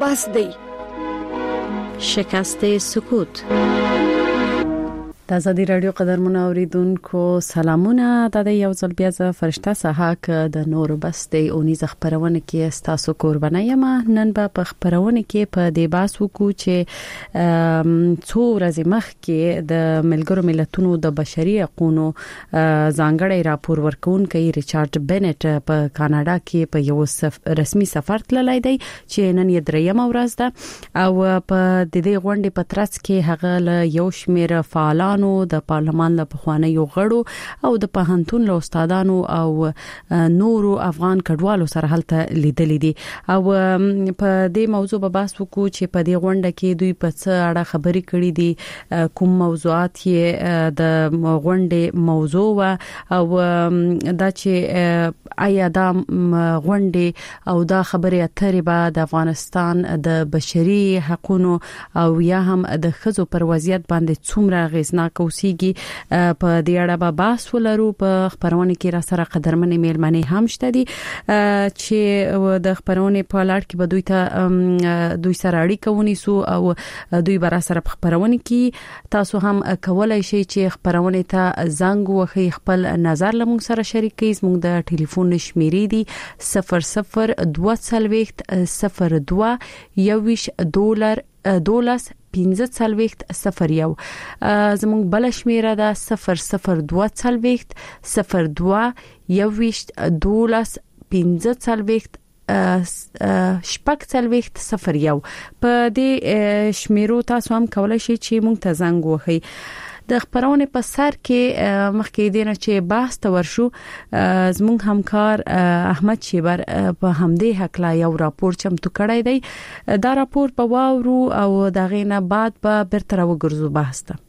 بس دی. شکست سکوت. د ازادي رادیو قدرمن اوریدونکو سلامونه. د یو ځل بیا ز فرشته سحاک د نور بس د اونیز خبرونه کې تاسو قربانه یم. نن په خبرونه کې په دی باس وکړو چې څو ورځې مخکې د ملګرو ملتونو د بشري حقوقو ځانګړی راپور ورکونکي ریچارډ بنټ په کاناډا کې په یو رسمي سفر تللی دی چې نن یې درېمه ورځ ده او په دې غونډې په ترڅ کې هغه له یو شمېر فعالانو د پارلمان له پخوانیو غړو او د پوهنتون له استادانو او نورو افغان کډوالو سره هلته لیدلې دي او په دې موضوع په بحث وکړو چې په دې غونډه کې دوی په څه اړه خبرې کړې دي، کوم موضوعات یې د غونډې موضوع او دا چې آیا دا غونډې او دا خبرې اترې به د افغانستان د بشري حقوقو او یا هم د ښځو پر وضعیت باندې څومره غیزناک اوسېږي په دې اړه به بحث ولرو. په خبرونه کې را سره قدرمنې میلمنې هم شته دي چې د خبرونه په لړ کې به دوی سره اړیکه ونیسو او دوی بر سره په خبرونه کې تاسو هم کولای شئ چې خبرونه ته زنګ وهئ، خپل نظر لمون سره شریک کړئ. زموږ د ټلیفون شمیرې دي 0022 $12 $1501. زموږ بل شمیره ده 0022 $12 $1501. په دې شمیرو تاسو هم کولای شئ چې موږ ته زنګ وهئ. د خبرونه په سر کې مخکې دینه چې بحث ته ورشو زموږ همکار احمد شیبر په همدې حق لا یو راپور چمتو کړی دی. دا راپور په واورو او دغه نه بعد به برتر وګرځو بحث ته.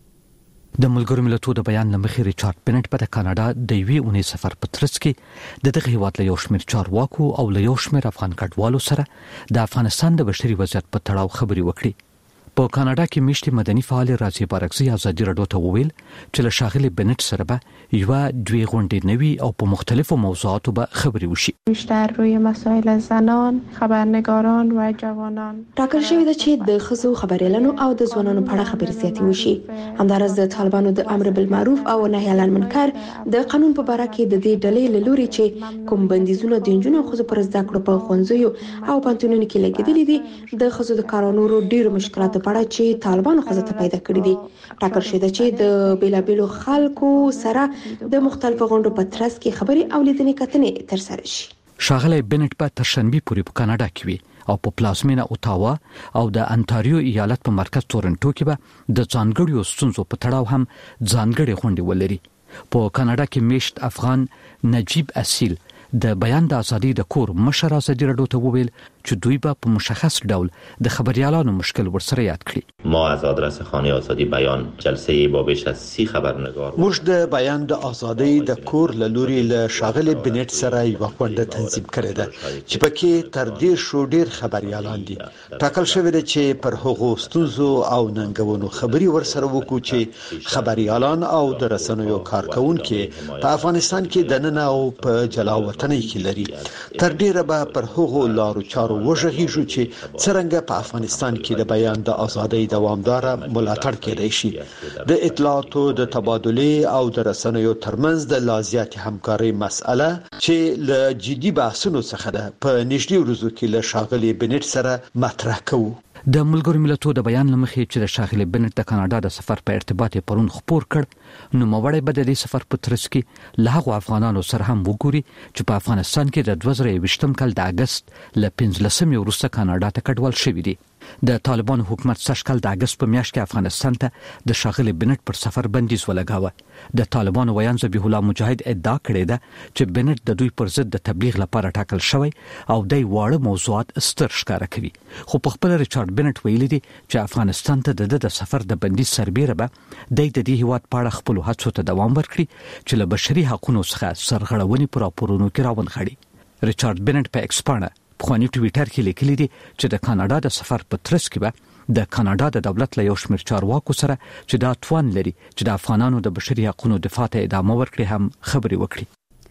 د ملګرو ملتونو د بیان لمخې ریچارډ بنټ په کاناډا د یوې اونۍ سفر په ترڅ کې د دغه هیواد له یو شمېر چارواکو او له یو شمېر افغان کډوالو سره د افغانستان د بشري وضعیت په تړاو خبرې وکړي. په کاناډا کې میشتي مدني فعال راځي بارکزي ازادي رادیو ته وویل چې له شاغلي بنټ سره به یو دوی غونډې نوي او په مختلفو موضوعاتو به خبرې وشي. بیشتر روی مسائل زنان، خبرنگاران و جوانان ټاکل شوی دی چې د ښځو خبريالانو او د ځوانانو په اړه خبرې زیاتې وشي. همدارس د طالبانو د امر بالمعروف او نهي عن المنکر د قانون په اړه کې د دې ډلې له لوري چې کوم بندیزونه د جنونو خو پر زده کړو په ښوونځیو او پانتونونو کې لګیدلې دي د ښځو د کارونو ډیرو مشکلات په اړه چې طالبانو خزه ته پیدا کړی دي. ټاکل شوی دی چې د بیلابیلو خلکو سره د مختلفو غونډو په ترڅ کې خبرې او لیدنې کتنې ترسره شي. شاغلی بنټ په ترشنبه پورې په کاناډا کې وي او په پلازمینه اوټاوا او د انټاریو ایالت په مرکز تورنټو کې به د ځانګړیو ستونزو په تړاو هم ځانګړي غونډې ولري. په کاناډا کې میشت افغان نجیب اصیل د بیان د ازادي د کور مشر ازادي رادیو ته وویل چې دوی به په مشخص ډول د خبريالانو مشکل ورسره یاد کړي. ما از آدرس خانه آزادی بیان جلسه با بیش از 30 خبرنگار موږ د بیان د ازادي د کور له لوري له شاغل بنټ سره یو غونډه تنظیم کړې ده چې پکې تر دې شو ډیر خبريالان دي. ټاکل شوی دی چې پر هغو ستونزو او ننګونو خبري ورسره وکړو چې خبريالان او د رسنیو کارکونکو په افغانستان کې د نن او په جلاوطنۍ کې لري. تر ډیره به پر هغو لارو چارو وژغیږو چې څنګه په افغانستان کې د بیان د ازادۍ دوامدار ملاتړ کېدای شي. د اطلاعاتو د تبادله او د رسنیو ترمنځ د لازمه همکارۍ مسأله چې له جدي بحثونو څخه ده په نږدې ورځو کې له شاغلي بنټ سره مطرح کوو. د ملګرو ملتونو د بیان لمخې چې د شاغلي بنټ د کاناډا د سفر په ارتباط پرون خبر کړ نو موړی به د سفر په ترڅ کې له هغو افغانانو سره هم وګوري چې په افغانستان کې د 2020 کال د اگست ل 15 وروسته کاناډا ته کډوال شوی دي. د طالبان حکومت سږکال د اگست په میاشت کې افغانستان ته د شاغلي بنټ پر سفر بندیز ولګاوه. د طالبان ویان ذبیح الله مجاهد ادعا کړې ده چې بنټ د دوی پر ضد د تبلیغ لپاره ټاکل شوی او د واړه موضوعات ستر ښکارا کوي. خو په خپل ریچارډ بنټ ویلي دي چې افغانستان ته د سفر د بندیز سربېره به د دې هیواد په اړه خپل هڅو ته دوام ورکړي چې له بشري حقوقو څخه سرغړونې پر راپورونو کې راونغاړي. ریچارډ بنټ په ایکسپانه خواني ټویټر کې لیکلي دي چې د کاناډا د سفر په ترڅ کې به د کاناډا د دولت له یو شمېر چارواکو سره چې دا توان لري چې د افغانانو د بشري حقوقو دفاع ته ادامه ورکړي هم خبرې وکړي.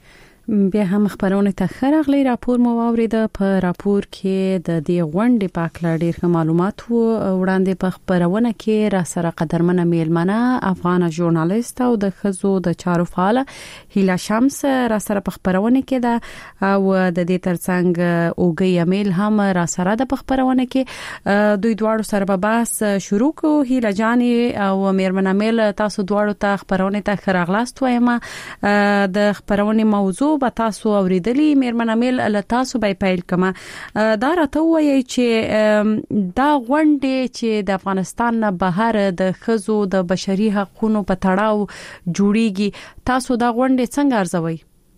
بیا هم خبرونه ته خرغلی راپور مو واورید. په راپور کې د دې غونډې په اړه ډېر معلومات وړاندې په خبرونه کې را سره قدرمنه میلمنه افغان ژورنالیست او د خزو د چارو فعال هیلا شمس را سره په خبرونه کې ده او د دې ترڅنګ اوګي امیل هم را سره د خبرونه کې دوی دواړو سره به بحث شروع کو. هیلا جان او میرمن امیل تاسو دواړو ته خبرونه ته خرغلاست وایم. د خبرونه موضوع به تاسو اوریدلی. میرمن امیل له تاسو به پیل کما دا راته وایي چې دا غونډه چې د افغانستان نه بهر د خزو د بشري حقوقو په تړاو جوړیږي، تاسو دا غونډه څنګه ارزوي؟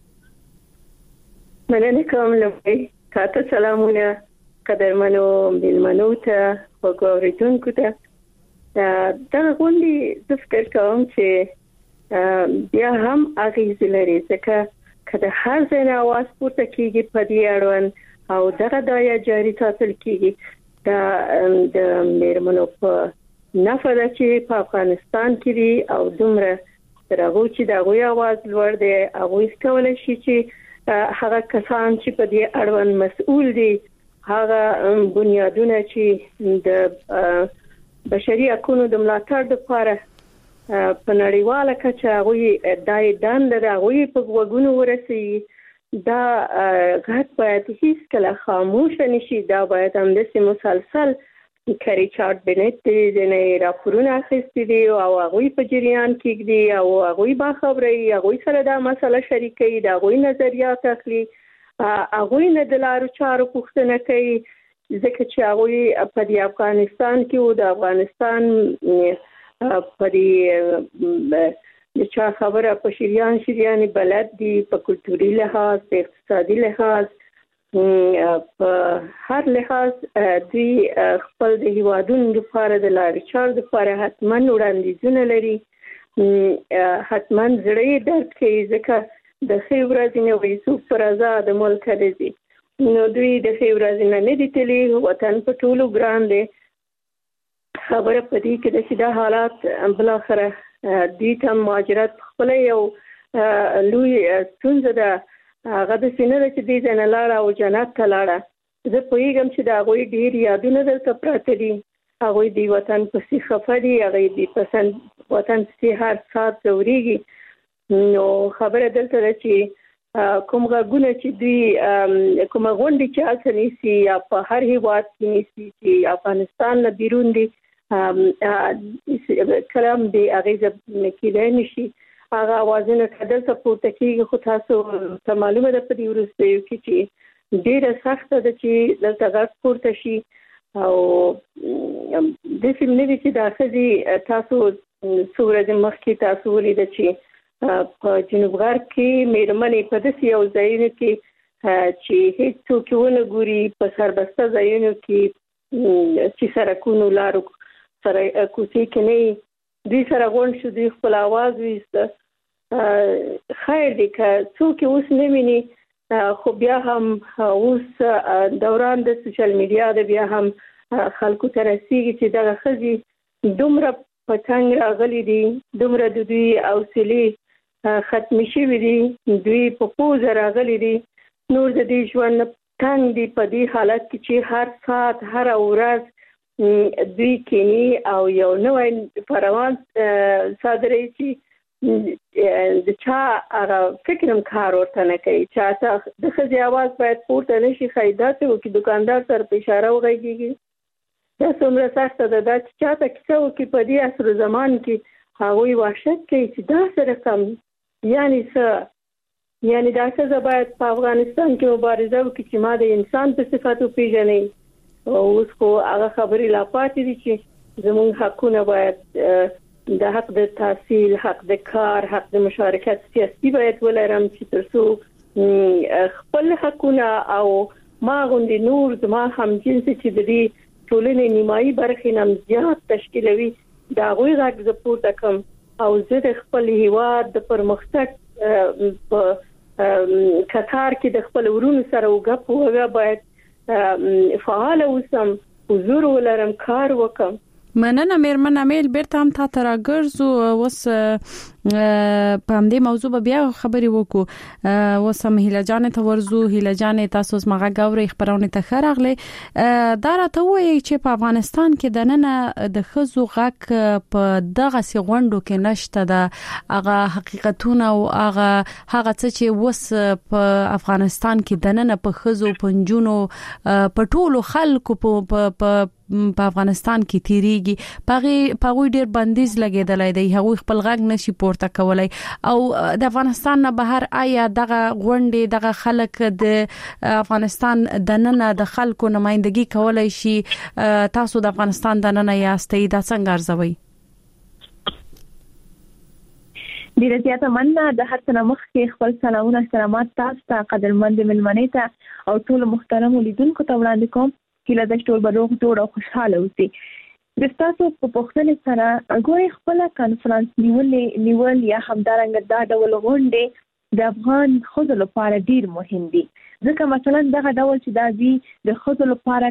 مننه کوم. لومړی تاسو سلامونه قدرمنو میلمنو ته او اوریدونکو ته. دا غونډه د فکر کوم چې بیا هم اغیز لري ځکه کله هر ځای اواز پورته کیږي په دې اړوند او دغه دایا جاری ساتل کیږي د میرمنو په نفره چې په افغانستان کې دي او دومره ترغو چې دغه اواز لوړ دی. هغه کولای شي چې هغه کسان چې په دې اړوند مسؤل دي هغه بنیادونه چې د بشري حقوقو د ملاتړ لپاره په نړیواله کچه هغه دای دند راغوي په وګونو ورسي دا غږ باید هیڅ کله خاموش نشي. دا باید هم د مسلسل کری چارت بنت د نه راپورونه اخیستي دي او هغه په جریان کې دي او هغه با خبري هغه سره دا مسله شریکي دا هغه نظریات اخلي هغه نه د لارو چارو پوښتنه کوي ځکه چې هغه په افغانستان کې او د افغانستان پرې د چا خبره په شریان بلد دي په کلتوري لحاظ په اقتصادي لحاظ په هر لحاظ دوی خپل د هیوادونو لپاره د لارې چارو لپاره حتما وړاندیزونه لري. حتما زړه درد کوي ځکه د ښې ورځې نه وایي څوک پر آزاد ملک دی نو دوی د ښې ورځې نه دي تللی. وطن په ټولو ګران دی. خبره پدې کې د شیدا حالات بل اخره دي ته مهاجرت خپل یو لوی څنګه ده هغه د سینې چې دې نه لاړه او جنت ته لاړه. زه پوهیږم چې دا غوي ډیر یادونه دلته پراته دي. هغه دی وطن په سي خفدي هغه دی پسند وطن سي هر سات ضروري. نو خبره دلته چې کوم غوونه چې دوی کوم غونډې چې اسني سي یا په هر هیواد کې نيسي چې افغانستان نه بیرون دي کلام دی اغیزه نکیدای نشي. هغه اوازونه کدل ته پورته کیږي خو تاسو ته معلومه ده په دې ورستیو کې چې ډیره سخته ده چې دلته غږ پورته شي او د فلم نوي چې د اخزي تاسو صورت مخکې تاسو ولید چې په جنوب غرب کې میرمنې په داسې یو ځایونو کې چې هیڅ څوک ونه ګوري په سربسته ځایونو کې چې سرکونو لارو سره کوڅې کې نه دوی سره غونډ شو دوی خپل आवाज ویسته. خیر دی که څوک اوس نه ویني خو بیا هم اوس دوران د سوشل میډیا د بیا هم خلکو ته رسیږي چې دا خزي دومره پتنګ راغلي دي دومره د دوی حوصله ختم شوي دي دوی په پوز راغلي دي نور د دې ژوند تنګ دي په دې حالت کې چې هر ساعت هر ورځ دوی کینی او یو نوې پروان صادري چې د چا هغه فکرم کار ورته نه کوي چې د خزي आवाज باید پورته نشي خیدات او کې دکاندار سره په اشاره وغږیږي. دا څومره سخته ده دا چې چاته کیسه وکړي په دې عصر زمان کې هغوی وحشت کوي چې دا سره کم یعنی دا څه باید په افغانستان کې مبارزه وکړي چې ما د انسان په صفاتو پیژنې او اوس خو هغه خبرې لا پاتې دي چې زموږ حقونه باید د حق د تحصیل حق د کار حق د مشارکت سیاسي باید ولرم چې ترڅو خپل حقونه او ما غوندي نور زما هم جنس چې د دې ټولنې نیمایي برخې نم زیات تشکیلوي دا غوي غږ ز پورته کوم او زه د خپل هیواد د پرمختګ په کتار کې د خپل ورونو سره وګپ باید فعال اوسم حضور ولرم کار وکم. مننه میرمن امیل بیرته هم تا تراګرځو اوس په همدې موضوع به بیا خبرې وکړو. وسم هیله جان ته ورزو. هیله جان تاسو زمغه غوړې خبرونه ته خراغله. دا راته وایي چې په افغانستان کې د نن د خزو غک په دغه سي غونډو کې نشته د هغه حقیقتونه او هغه څه چې وس په افغانستان کې د نن په خزو پنجونو په ټولو خلکو په افغانستان کې تیریږي پغوی ډیر بندیز لګیدلای دی. هغه خپل غږ نشي پورته کولای او د افغانستان نه بهر آیا دغه غونډې دغه خلک د افغانستان د نن د خلکو نمائندګي کولای شي؟ تاسو د افغانستان د نن یاستئ، دا څنګه ارزوي؟ ډیره زیاته مننه. د هر څه مخ کې خپل سلامونه احترامات تاسو ته قدرمند ملمنې ته او ټول محترم لیدونکو ته وړاندې کوم. کله د ټول بروغ جوړ او خوشاله اوسئ. د تاسو په پوښتنې سره ګوري خپل کانفرنس نیول یا همدارنګه دا ډول غونډې د افغان خزو لپاره ډیر مهم دي. ځکه مثلا دغه ډول چې دا دی د خزو لپاره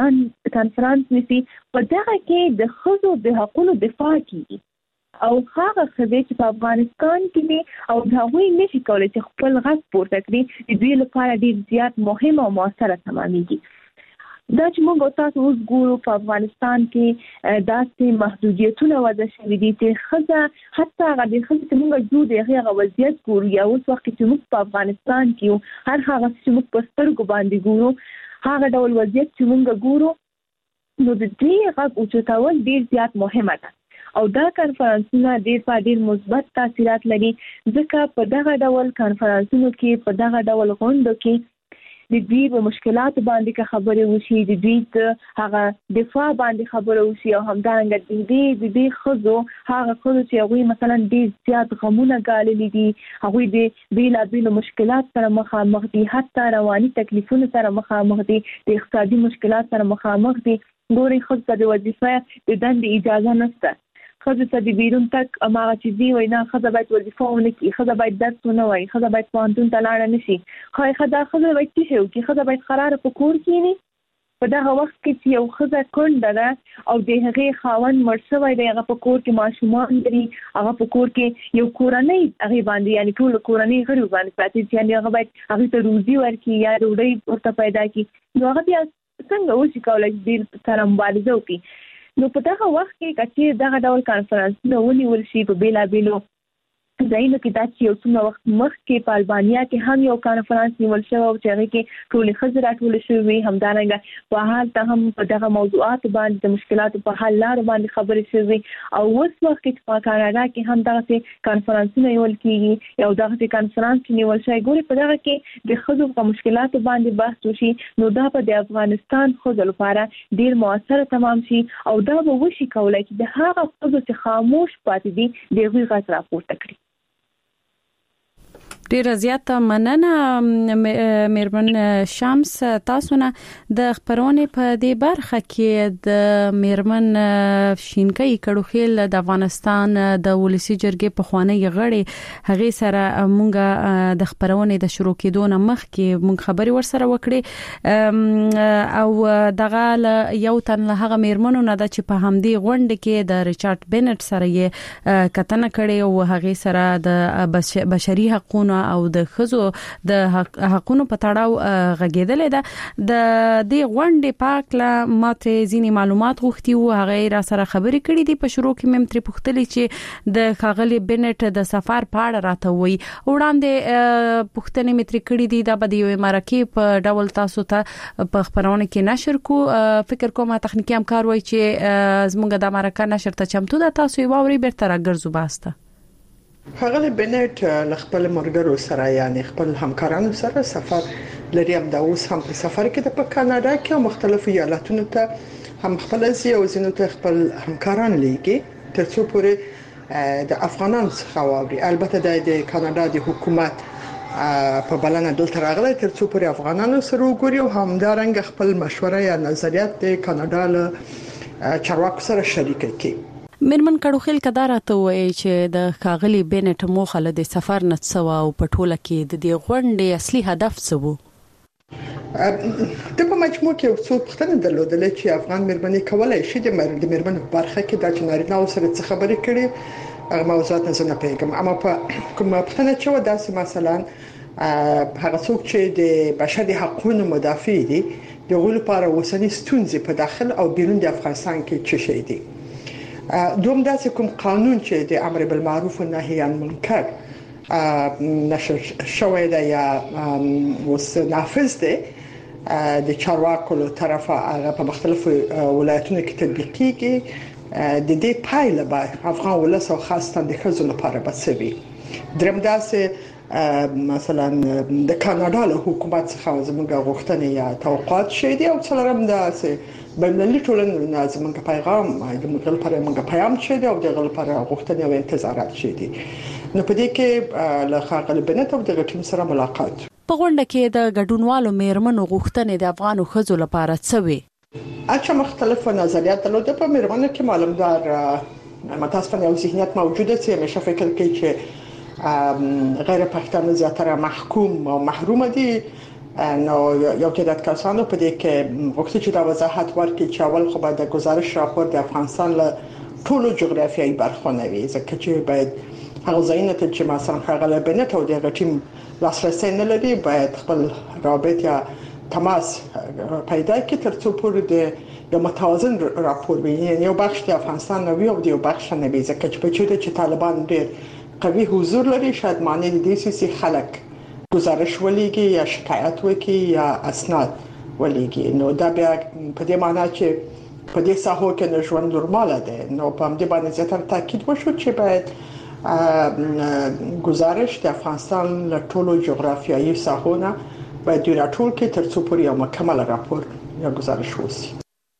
کانفرنس نسی په دغه کې د خزو د حقوقو دفاع کیږي او هغه خزې چې په افغانستان کې دي او دا وی نشي کولای چې خپل غږ پورته کړي د دوی لپاره ډیر زیات مهم او موثره تمامېږي. دا چې موږ تاسو اوس ګورو په افغانستان کې داسې محدودیتونه وضع شوي دي چې خزه حتی هغه د خزې چې موږ جو د هغه وضعیت ګورو یا اوس وخت چې موږ په افغانستان کې هر هغه چې موږ په سترګو باندې ګورو هغه ډول وضعیت چې موږ ګورو نو د دې غږ اوچتول ډیر زیات مهمه ده او دا کانفرنسونه ډیر مثبت تاثیرات لري. ځکه په دغه ډول کانفرنسونو کې په دغه ډول غونډو کې د دوی په مشکلات باندې خبرې وشي، د دوی هغه دفاع باندې خبرې وشي او همدارنګه د دې خزو هغه خزو چې هغه مثلا ډیر زیات غمونه ګاللي دي، هغه د بیلابیل مشکلات سره مخامخ دي، حتی رواني تکلیفونو سره مخامخ دي، د اقتصادي مشکلات سره مخامخ دي. ګوري خزو ته د وظیفه د دندې اجازه نشته. خزه ته د بیرون تک اماغه چې دی وینا خزه باید وظیفه ونه کی، خزه باید درس ونه وای، خزه باید پوهنتون ته لاړ نه شي، خزه باید څه وکړي، خزه باید قرار په کور کینی. په دغه وخت کې چې یو خزه کونډه ده او د هغې خاوند مړ شوی دی، هغه په کور کې ماشومان لري، هغه په کور کې یو کورنۍ هغې باندې یعنې ټول کورنۍ غړي باندې پاتې چې یعنې هغه باید هغې ته روزي ورکړي یا ډوډۍ ورته پیدا کړي، نو هغه بیا څنګه وشي کولی چې دې سره مبارزه وکړي. نو په دغه وخت کې چې دغه ډول کانفرنسونه ونیول شي په بیلابیلو ځایونو کې، دا چې یو څومره وخت مخکې په البانیا کې هم یو کانفرنس نیول شوی او چې هغې کې ټولې ښځې راټولې شوې، همدارنګه په حال ته هم په دغه موضوعاتو باندې د مشکلاتو په حل لارو باندې خبرې شوې. او اوس وخت کې په کاناډا کې هم دغسې کانفرنسونه نیول کېږي او دغسې کانفرنس چې نیول شوی، ګورې په دغه کې د ښځو په مشکلاتو باندې بحث وشي، نو دا به د افغانستان ښځو لپاره ډېر مؤثره تمام شي او دا به وشي کولی چې د هغه ښځو چې خاموش پاتې دي د هغوی غږ راپورته کړي. ډیره زیاته مننه مېرمن شمس. تاسو نه د خبرونه په دې برخه کې د مېرمن شینکۍ کډوخیل د افغانستان د ولسی جرګې په خوانی غړي هغه سره مونږه د خبرونه د شروع کېدو نه مخکې مونږ خبري ورسره وکړي او دغه یو تن له هغه مېرمنو نه د چې په همدې غونډه کې د ریچارډ بنټ سره یې کتنه کړي او هغه سره د بشري حقوقو او د خزو د حقونو په تړاو غږیدل ده. د دې غونډې پاکله ماته ځینی معلومات غوښتي او هغه را سره خبرې کړې دي. په شروع کې مم تر پوښتلې چې د خاغلی بنټ د سفر په اړه راته وي، وړاندې پوښتنې مې تر کړې دي. دا به یو مرکه په ډول تاسو ته په خبرونه کې نشر کو. فکر کوم تخنیکی همکار وای چې زموږ د مرکه نشر ته چمتو ده، تاسو یې واوري بیرته راګرځو باسته. هغه بنټ خپل مرګرو سره یعنی خپل همکارانو سره سفر لري، هم دا اوس هم په سفر کې د کاناډا کې مختلفو ایالتونو ته هم خپل ځي او ځینو ته خپل همکاران لېږي ترڅو پورې د افغانانو څخه واوري. البته د کاناډا د حکومت په بلنه دلته راغلی ترڅو پورې افغانانو سره وګوري او همدارنګه خپل مشوره یا نظریات د کاناډا له چارواکو سره شریک کړي. مېرمن کډوخیل کدارته وایي چې د خاغلی بنټ موخه له سفر نه څو او په ټوله کې د دې غونډې اصلي هدف څه وو؟ د په مجموع کې څو پوښتنې درلودلې چې افغان مېرمنې کولای شي د مېرمنو برخه کې د نارینه سره څه خبرې کړي موضوعات نه زنه پیګم اما په کومه پښتنه چې و داسې مثلا هغه څوک چې د بشري حقوقو مدافع دي د غول لپاره وسنی ستونزې په داخل او بیرون د افغانستان کې څه شي دي دوم داسې کوم قانون چې د امر بالمعروف و نهی عن المنکر نشر شوی دی یا وس نافذ دی د چارواکو له طرفه هغه په مختلفو ولایتونو کې تطبیق کیږي د دې پایله به افغان ولس او خاصه د ښځو لپاره بسوي درم داسې مثلا د کاناډا له حکومت څخه زموږ غوښتنې یا توقعات شي دي او څلورم داسې بینالمللي ټولنې زموږ پیغام د موږ لپاره موږ پیغام شي دي او د لپاره غوښتنې او انتظارات شي دي نو په دې کې له خاغلی بنت او د ټیم سره ملاقات په غونډه کې د ګډونوالو میرمنو غوښتنې د افغانو ښځو لپاره څه وي اچھا مختلف نظریات درلوده په میرمنو کې معلومدار متاسفانه یو ذهنیت موجوده چې همیشه فکر کوي چې غیر پښتانه زیاتره محکوم او محروم دي نو یو تعداد کسانو په دې کې وخت چې دا وضاحت ورکړي چې اول خو به د گزارش راپور د افغانستان له ټولو جغرافیایي برخو نه وي ځکه چې باید هغه ځایونه چې مثلا خغله بنت او د ټیم لاسرسي نه لري باید خپل رابط یا تماس پیدا کړي ترڅو پورې د یو متوازن راپور وي یعنی یو بخش د افغانستان نو یو د یو بخش نه وي ځکه چې طالبان ډېر قوي حضور لري شاید معنی دي چې خلک گزارش ولېږي یا شکایت وکړي یا اسناد ولېږي نو دا بیا په دې معنی چې په دې ساحو کې نه ژوند نورماله ده نو په دې باندې زیاتره تاکید وشو چې باید گزارش د افغانستان له ټولو جغرافیایي ساحو نه باید راټول کې ترڅو پورې یو مکمل راپور یا گزارش وسی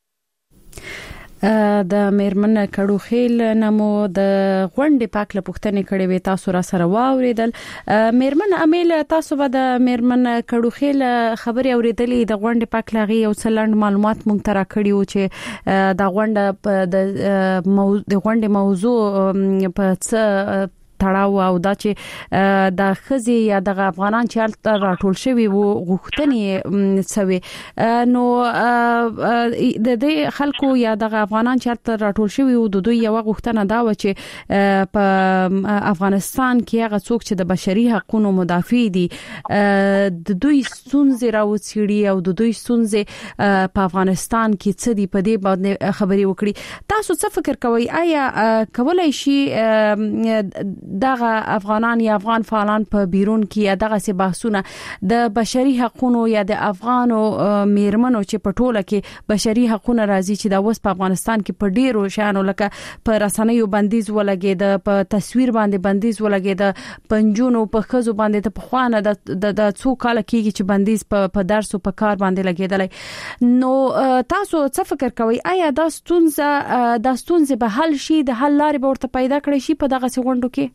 د میرمن کډوخیل نمو د غونډې پاکله پښتنې کړې وې تاسو را سره واوریدل میرمن امیل تاسو به د میرمن کډوخیل خبري اوریدلې د غونډې پاکله غي او څلند معلومات مونږ ترا کړیو چې د غونډې د غونډې موضوع په څه تړاو او دا چې د خزي یا د افغانان چې راټول شوی وو غوښتنې څوي نو د دې خلکو یا د افغانان چې راټول شوی وو د دوی یو غوښتنه دا و چې په افغانستان کې هغه څوک چې د بشري حقوقو مدافع دي د دوی ستونزې راوڅېړي او د دوی ستونزې په افغانستان کې څه دي په دې باندې خبري وکړي تاسو څه فکر کوئ آیا کولای شي دغه افغانان یا افغان فعالان په بیرون کې دغه سي بحثونه د بشري حقوقو یا د افغانو میرمنو چې په ټوله کې بشري حقوقو راځي چې د اوس په افغانستان کې په ډیرو شانو لکه په رسنیو بندیز ولګید په تصویر باندې بندیز ولګید پنجونو په خزو باندې په خوانه د څو کال کېږي چې بندیز په درس او په کار باندې لګیدل نو تاسو څه فکر کوئ آیا دا ستونزه به حل شي د حل لارې به ورته پیدا کړي شي په دغه غونډو کې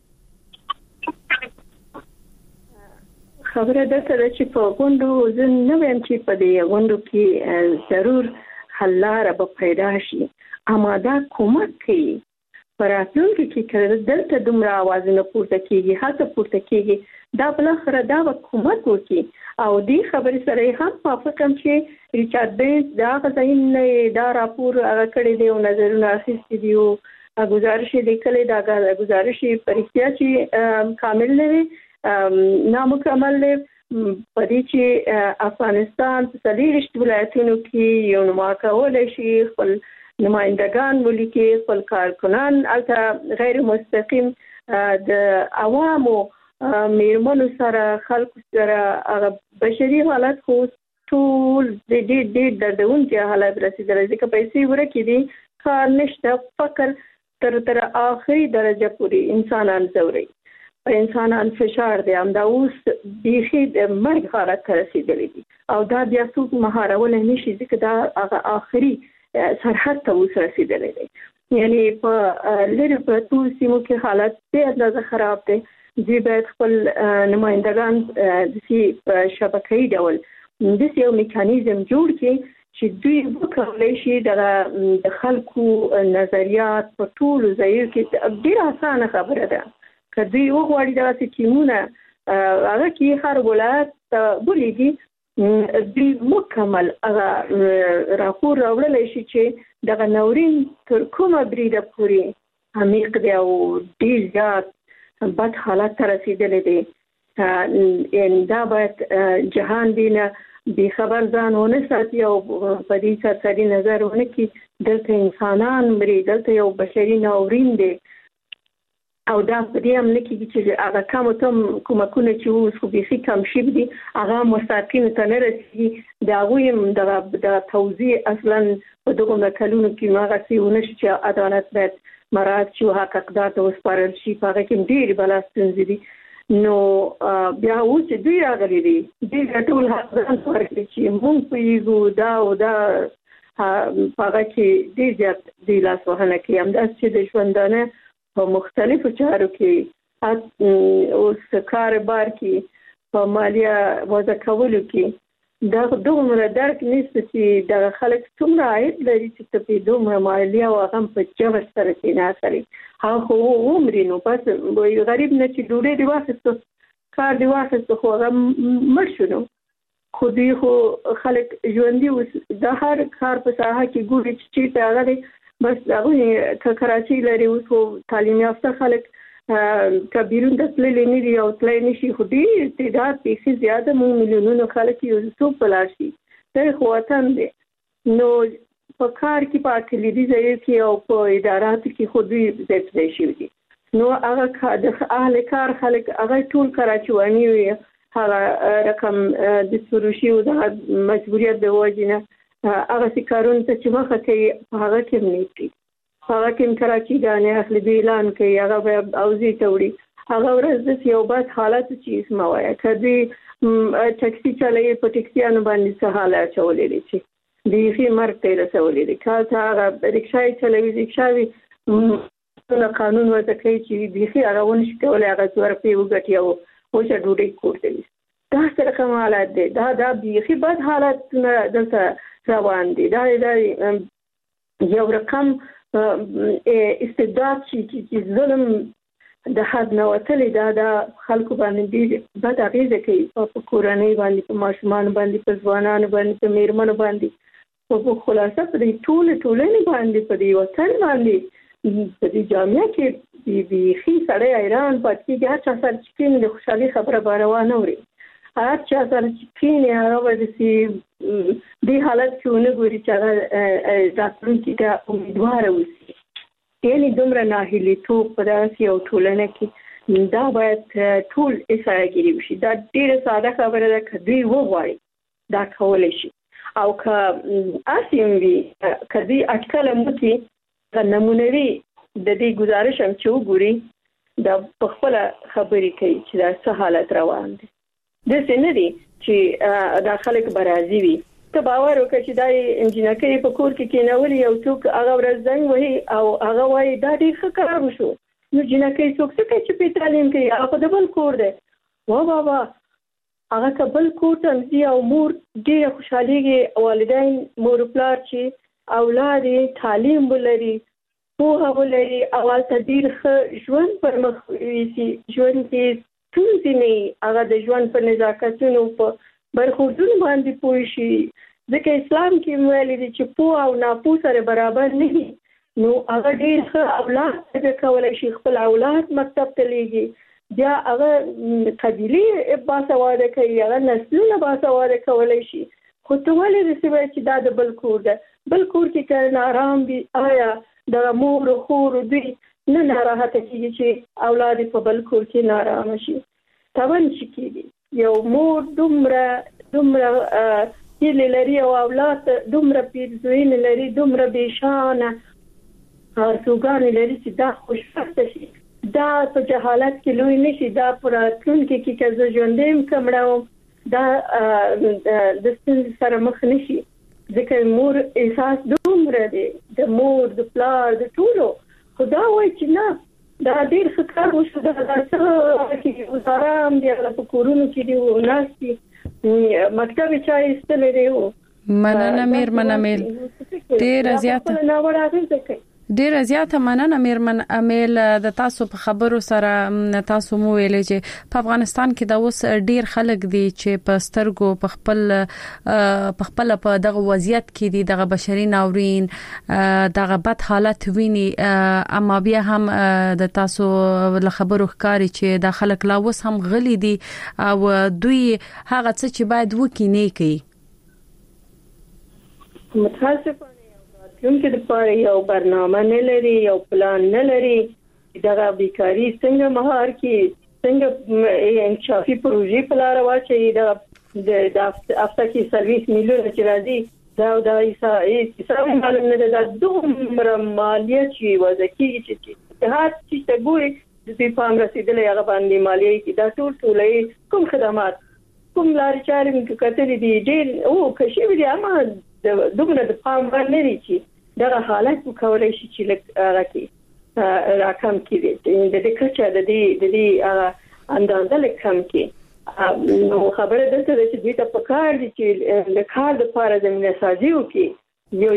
خبره ده چې په غونډو زه نه وایم چې په دې غونډو کې ضرور حل لاره به پیدا شي اما دا کومک کوي پر راتلونکي کې کله دلته دومره اوازونه پورته کیږي هڅه پورته کیږي دا بل خره دا کومک وکړي او دې خبرې سره هم موافقم چې ریچارډ بینز دا غزاین دا راپور هغه کړی دی او نظرونه اخیستي دي او گزارش لیکلې دا گزارش پرختیا چې کامل نه وي نامکمل دی په دې چې افغانستان په 30 ولایتونو کې یو نماکول شي خپل نمائندگان ولیکي خپل کارکنان البته غیر مستقیم د عوامو میرمنو سره خلکو سره هغه بشري حالت خو ټول د دې دردونکي حالت رسیدل ځکه پیسې ورکې دي کار نشته فقر تر آخري درجه پورې انسانان زوري په انسانان فشار دی هم دا اوس بیخي د مرګ حالت ته رسیدلی دي او دا بیا څوک مهارول نشي ځکه دا هغه آخري سرحد ته اوس رسیدلی دی یعنی په لری پرتو سیمو کې حالت ډېر اندازه خراب دی دوی باید خپل نمائندگان د شبکه‌ای ډول د یو میکانیزم جوړ کړي چې دوی وکړي شي د خلکو نظریات په ټولو ځایونو کې ډېر اسانه خبره ده که دوی وغواړي داسې ټیمونه هغه کې هر ولایت بولیږي دوی مکمل هغه راپور راوړلی شي چې دغه ناورین تر کومه بریده پورې عمیق دی او ډیر زیات بد حالت ته رسیدلی دی. دا باید جهان دینه بی خبر ځان ونه ساتي او په دې سرسري نظر ونه کړي دلته انسانان مري، دلته یو بشري ناورین دی او دا په دې هم نه کېږي چې هغه کومکونه چې اوس خو بیخي کم شوي دي هغه مستحقینو ته نه رسېږي. د هغوی هم د توزیع اصلا په دغو کلونو کې هغسې ونه شي چې عدالت باید مراعات شي او حق اقدار ته وسپارل شي. په هغه کې هم ډېرې بلا ستونزې دي. نو بیا اوس چې دوی راغلي دي دوی ټول حق ځان ته ورکړي چې موږ پوهېږو دا او دا په هغه کې ډېر زیات دوی لاسوهنه کوي. همداسې چې د ژوندانه په مختلفو چارو کې اوس کار بار کې په مالیه وضع کولو کې دا دومره درک نشته چې دغه خلک څومره عاید لري چې ته پرې دومره مالیه او هغه په جبر سره کې نه اخلي. هغه خو ومري نو بس غریب نه چې ډوډۍ دې واخیسته کار دې واخیسته خو هغه مړ شو. نو خو دوی خو خلک ژوندي اوس د هر کار په ساحه کې ګوري چې چېرته هغه دی بس هغوی که کراچۍ لري اوس خو تعلیم یافته خلک که بیرون ته تللی نه دي او تللی نه شي خو ډېر تعداد بیخي زیاده موږ میلیونونه خلک یو څوک په لاړ شي دا خو وطن دی. نو په کار کې په کلیدي ځایو کې او په اداراتو کې خو دوی ځای په ځای شوي دي. نو هغه د اهل کار خلک هغه ټول کراچواني وي هغه رقم د سروشي او د مجبوریت د وجې نه هغه کارونه ته چې مخه کوي په هغه کې هم نیسي. هغه کې کراچي ګانې اخلي دوی اعلان کوي هغه به اوزي ته وړي. هغه ورځ داسې یو بد حالت چې اسمه وایه که دوی ټکسي چلوي په ټکسیانو باندې څه حاله اچولی دی چې بیخي مرګ ته یې رسولی دی. که څه هغه رکشا یې چلوي رکشا قانون ورته کوي چې بیخي هغه ونه شي کولی هغه 2 روپۍ وګټي او وچه ډوډۍ کور ته وي. دا څه رقم حالت دی. دا بیخي بد حالتونه دلته روان دي. دا یو رقم استبداد چې ظلم د حد نه وتلی دا خلکو باندې ډېر بد اغېزه کوي په کورنۍ باندې په ماشومانو باندې په ځوانانو باندې په میرمنو باندې په خلاصه په دې ټولنې باندې په دې وطن باندې په دې جامعه کې بیخي سړی حیران پاتې کېږي. هر چا سره چې کېني د خوشحالۍ خبره به روا نه وړي. هر چا سره چې کېني هغه به داسې دې حالت کې ونه ګوري چې هغه راتلونکي ته امیدواره اوسي. یعنې دومره ناهیلیتوب په داسې یو ټولنه کې دا باید ټول اصلاحګیري وشي. دا ډېره ساده خبره ده که دوی وغواړي دا کولی شي او که هسې هم وي که دوی اټکله وکړي نمونوي د دې ګزارش هم چې وګوري دا په خپله خبرې کوي چې دا څه حالت روان دی. داسې نه دی چې دا خلک به راضي وي. ته باور وکړه چې دا انجینرکۍ په کور کې کېنولي یو څوک هغه ورځ زنګ وهي او هغه وایي دا ډېر ښه کار وشو. نو جینرکۍ څوک څه کوي چې پرې تعلیم کوي هغه خو د بل کور دی. وا بابا هغه که بل کور ته ځي او مور ډېره خوشحالېږي والدین مور پلار چې اولاد یې تعلیم ولري پوهه ولري او هلته ډېر ښه ژوند پر مخ یوسي. ژوند کې ستونزې نه وي هغه د ژوند په نزاکتونو په برخوردونو باندې پوه شي. ځکه اسلام کې ویلي دي چې پوه او ناپوه سره برابر نه وي. نو هغه ډېر ښه اولاد پیدا کولی شي خپل اولاد مکتب ته لیږي بیا هغه قبیلې باسواده کوي هغه نسلونه باسواده کولی شي. خو ته ولې داسې وایې چې دا د بل کور ده. بل کور کې که نارام وي آیا دغه مور و خور دوی نه ناراحته کېږي چې اولاد یې په بل کور کې نارامه شي. طبعا چې کېږي یو مور دومره هیلې لري او اولاد دومره پیرزوینې لري دومره بېشانه آرزوګانې لري چې دا خوشبخته شي. دا په جهالت کې لوی نه شي. دا په راتلونکي کې که زه ژوندی یم که مړه وم دا د ستونزې سره مخ نه شي. ځکه مور احساس دومره دی د مور د پلار د ټولو. خو دا وایي چې نه دا ډېر ښه کار وشو دا څه وزارام دي هغه په کورونو کې دي ناست دي مکتب یې چا ایستلی دی. مننه میرمنه میل ډېره زیاته ډیر زیاته مننه میرمن امیل د تاسو په خبرو سره تاسو مو ویلې چې په افغانستان کې د اوس ډیر خلک دي چې په سترګو په خپل په دغه وضعیت کې دي دغه بشري ناورین دغه بد حالت ویني اما بیا هم د تاسو له خبرو ښکاري چې د خلک لا اوس هم غلي دي او دوی هغه څه چې باید وکړي نه کوي. متاسفانه کومکې د پاره یو برنامه نه لري یو پلان نه لري دغه بیکاری څنګه مهار کی څنګه انکشافي پروژې په لار واچي د افتا کې سرویس میلیون چې راځي دا حساب معلوم نه ده دومره مالیه چې وځي چې هر څه ته ګوري د دې پام رسیدلې هغه باندې مالیه کې دا ټول کوم خدمات کوم لارې چارې موږ کتلې دي ډېر او کشي وی دي اما دومره د پام باندې لري چې دا حالت وکولای شي چې راکې راکم کړي د دې کچا د دې اندازه لکم کې نو خبره دلته چې دوی ته پکار دي چې د کار لپاره زمينه سازي وکړي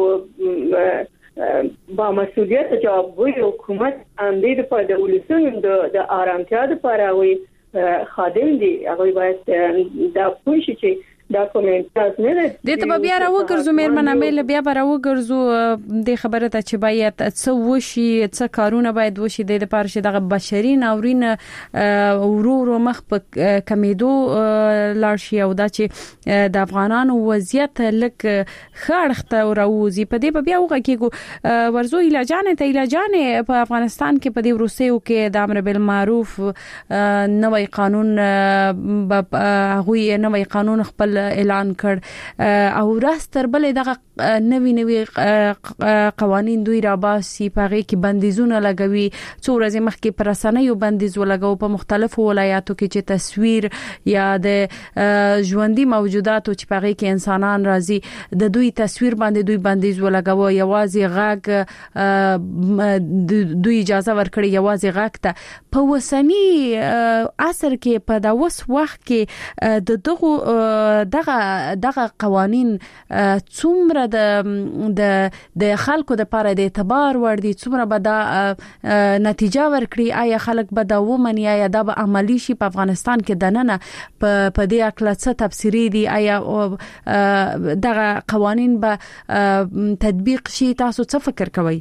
یو با مسؤلیت جوابوي حکومت اندې په د ولسونو د آرامتیا لپاره وي خادم دي هغه باید دا پوښي چې دا کومنټاز نه ده د ته بیا راوګرځو میرمن امیل بیا راوګرځو د خبره ته چې باید څه وشي څه کارونه باید وشي د لپاره چې دغه بشري ناورین ورو مخ په کمیدو لاړ شي او دا چې د افغانانو وضعیت لک خړخته راوځي په دې بیا وګورئ ورزو علاجانه په افغانستان کې په دې روسیو کې د امر بالمعروف نوې قانون هغه نوې قانون خپل اعلان کړ او راستر بلې دغه نوې قوانين دوی را باسي پاره کې بندیزونه لګوي څو ورځې مخکې پر رسنیو بندیز ولګاو په مختلفو ولایاتو کې چې تصویر یا د ژوندۍ موجوداتو چې پاره کې انسانان راځي د دوی تصویر باندې دوی بندیز ولګاو یوازې غږ دوی اجازه ورکړي یوازې غږ ته په وسنی عصر کې په دا وس وخت کې د دغه قوانين څومره د خلکو د لپاره د اعتبار ور دي څومره به دا نتیجه ورکړي آیا خلک به دا ومني یا دا به عملی شي په افغانستان کې دننه په دې اکل څه تفسیری دي آیا دغه قوانين به تطبیق شي تاسو څه فکر کوئ؟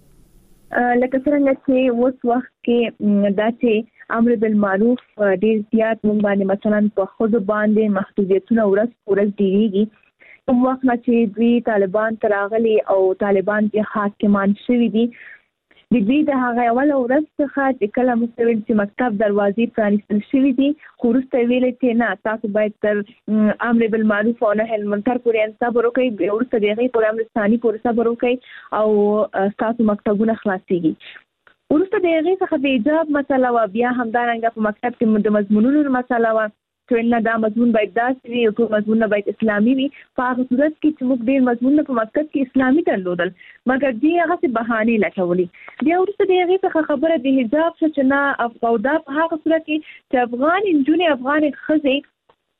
لکه څنګه چې اوس وخت کې دا چې امر بالمعروف ډیر زیات مونږ باندې مثلا په خود باندې محدودیتونه ورځ ډیریږي کوم وخت چې دوی طالبان تراغلي او طالبان کې حاکمان شوي دي د دې د هغه اول ورځ څخه چې کله مستویل چې مکتب دروازې پرانیستل شوي دي خو وروسته ویلې چې نه تاسو باید تر امر بالمعروف او نهي عن المنکر پورې صبر وکړئ وروسته دغه پر امر ثاني پورې صبر وکړئ او تاسو مکتبونه خلاصيږي ورسته د هغه څخه د ایجاب مسله و بیا همدارنګه په مکتب کې د مضمونونو مسله و چې نه دا مضمون باید داسې وي او ټول مضمونونه باید اسلامي وي په هغه صورت کې چې موږ ډېر مضمونونه په مکتب کې اسلامي درلودل مګر دې هغه څه بهانې لټولې بیا ورسته د هغه څخه خبره د حجاب چې نه افغان دا په هغه صورت کې چې افغان انجونې افغان ښځې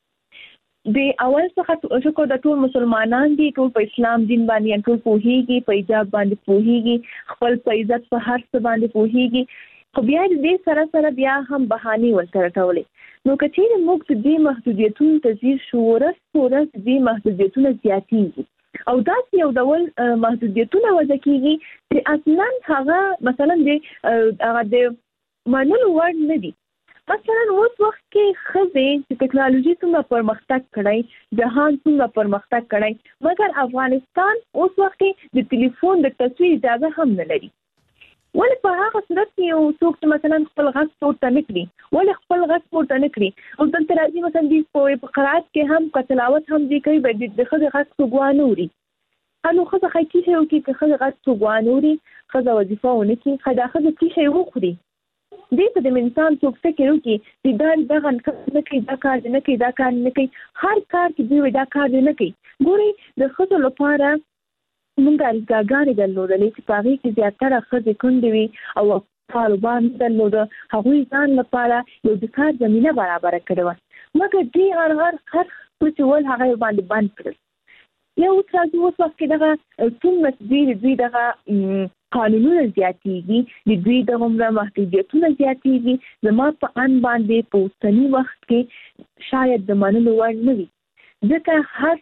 د اول څخه چې کو د ټول مسلمانان دي ټول په اسلام دین باندې ټول پوهیږي په حجاب باندې پوهیږي خپل په عزت په هر څه باندې پوهیږي خو بیا دې سره بیا هم بهاني ورته ټولې نو کچې موږ د دې محدودیتونو تزیر شو ورس دې محدودیتونه زیاتېږي او دا یو ډول محدودیتونه وځي کېږي چې اصلا هغه مثلا د منلو وړ نه دي مثلا اوس وخت کې خزې چې ټکنالوژي څنګه پرمختګ کړی جهان څنګه پرمختګ کړی مګر افغانستان اوس وخت کې د ټلیفون د تصویر اجازه هم نه لري ولې په هغه صورت کې یو څوک مثلا خپل غږ پورته نه کړي ولې خپل غږ پورته نه کړي او دلته راځي مثلا د قرائت کې هم تلاوت هم دي کوي د خزې غږ څوګوانوري انو خزه خایتي شي او کې خزه غږ څوګوانوري خزه وظیفه ونه کې خدا خزه کې شي وخوري دې ته د انسان څوک فکر وکړي چې دغه نه کوي دا کار نه کوي هر کار کې دی دا کار نه کوي ګوري د خزو لپاره موږ ارزګاګانې درلودلې چې په هغې کې زیاتره ښځې کونډې وي او کاروبار درلوده هغوی ځان لپاره یو د کار زمینه برابره کړې وه مګر دې هر څه چې ول هغه باندې بند کړل یو څه اوس وخت کې دغه څومره دوی دغه قانونونه زیاتېږي د دوی د عمر محدودیتونه زیاتېږي زما په ان باندې په اوسني وخت کې شاید د منلو وړ نه وي ځکه هر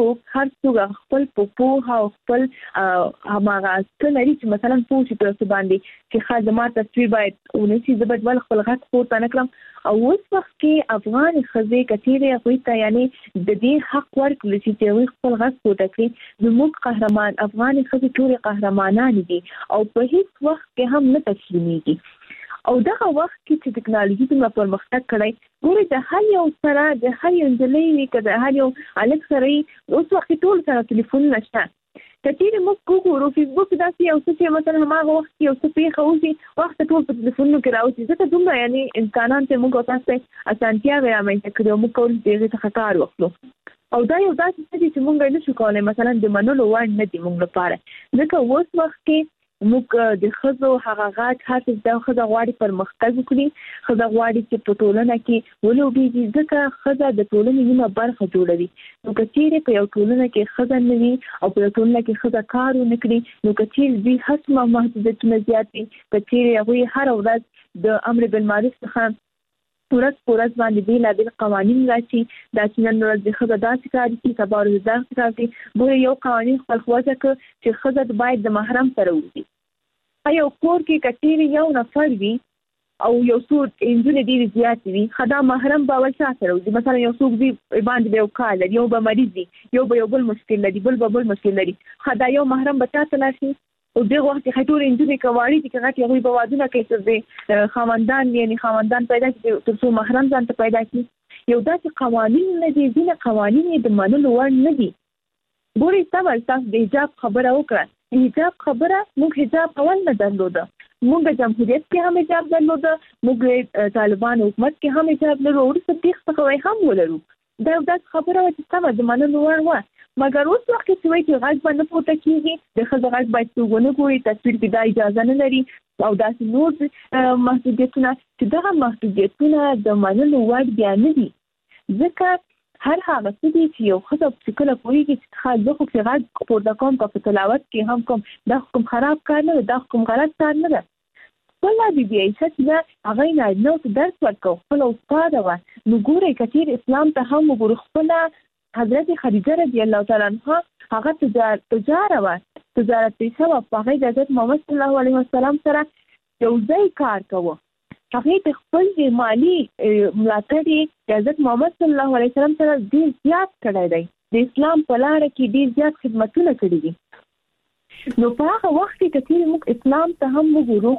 څوک خپل پوهه او خپل هغه څه لري چې مثلا پوه شي په څه باندې چې خدما تصویر باید ونشي د بدول خپل غږ پورته نکړم او اوس وخت کې افغان ښځې کثیره غوي ته یعنی د دې حق ورکړل چې دوی خپل غږ پورته کړي زموږ قهرمان افغان ښځې ټول قهرمانان دي او په هیڅ وخت کې هم نه تسلیمېږي او دغه وخت کې چې ټکنالوژي د پرمختګ کړی ګوري د هر یو سره د هر یو نجلۍ کده هر یو الک سره اوس وخت ټول سره ټلیفون نشته کله موږ ګورو فیسبوک داسې یو څه چې مثلا هغه وخت یو څه پیښه وشي وخت ټول په ټلیفونونو کې راوځي ځکه دومره یعنی انسانان ته موږ تاسو اسانتیا رامنځته کړو موږ کول دې څه کار وکړو او دا یو داسې څه چې موږ نه شو کولای مثلا د منلو وړ نه دي موږ لپاره ځکه اوس وخت کې موږ د خزو هغه غاټ حافظ د خزو غواړي پرمختګ وکړي خزو غواړي چې په ټولنه کې ولوبېږي ځکه خزه د ټولنې نیمه برخه جوړوي نو کچېره په یو ټولنه کې خزه نه وي او په ټولنه کې خزه کار نه کړي نو کچېره به حتما محدودیتونه زیاتې کچېره هغه هر ورځ د امر بالمعروف څخه ورځ باندې بیلابیل قوانین راشي دا چې نن ورځ د خزه داسې کار کوي سبا ورځ داسې کار کوي ګوره یو قوانین خپل خواجه چې خزه باید د محرم سره وي یو کور کې کچېره یو نفر وي او یو څو انجونې ډېرې زیاتې وي خدا محرم به ول چا سره وي مثلا یو څوک دی باندې یو کال لري یو به مریض دي یو به یو بل مشکل لري بل مشکل لري خدا یو محرم به چا ته لاشي او دغه وخت کې ټول انجونې کوي چې هغه هغه په وادونه کې څه خاوندان پیدا کړي تر څو محرم ځان ته پیدا کړي یو داسې قوانین نه دي ځینې قوانین د منلو وړ نه دي ګوري تاسو د حجاب خبره وکړه حجاب خبره موږ حجاب اول نه درلوده موږ جمهوریت کې هم حجاب درلوده موږ طالبان حکومت کې هم حجاب لرو او صدیق څخه هم ولرو دا د خبره چې تاسو د منلو وړ و مګر اوس وخت کې چې غږ باندې پورته کیږي د خزه غږ باید څوګونه کوي تصویر کې دا اجازه نه لري او داسې نور محدودیتونه چې دغه محدودیتونه د منلو وړ بیا نه دي ځکه هر هغه څه دي چې یو خزه په کله کوي چې خاصه خو چې غږ پورته کوم په تلاوت کې هم کوم دا کوم خراب کار نه دا کوم غلط کار نه ده ولا بي چې دا هغه نه نو درس ورکو خپل استاد و نو ګوري کثیر اسلام ته هم ګور خپل حضرت خدیجه رضی الله تعالی عنها هغه تجارت و تجارت پیسه په هغه د حضرت محمد صلی الله علیه وسلم سره یو ځای کار کوي هغه د خپل مالی ملاتړ د حضرت محمد صلی الله علیه وسلم سره ډیر زیات کړی دی د اسلام په لار کې ډیر زیات خدمتونه کړی دي نو په هغه وخت کې چې موږ اسلام ته هم وګورو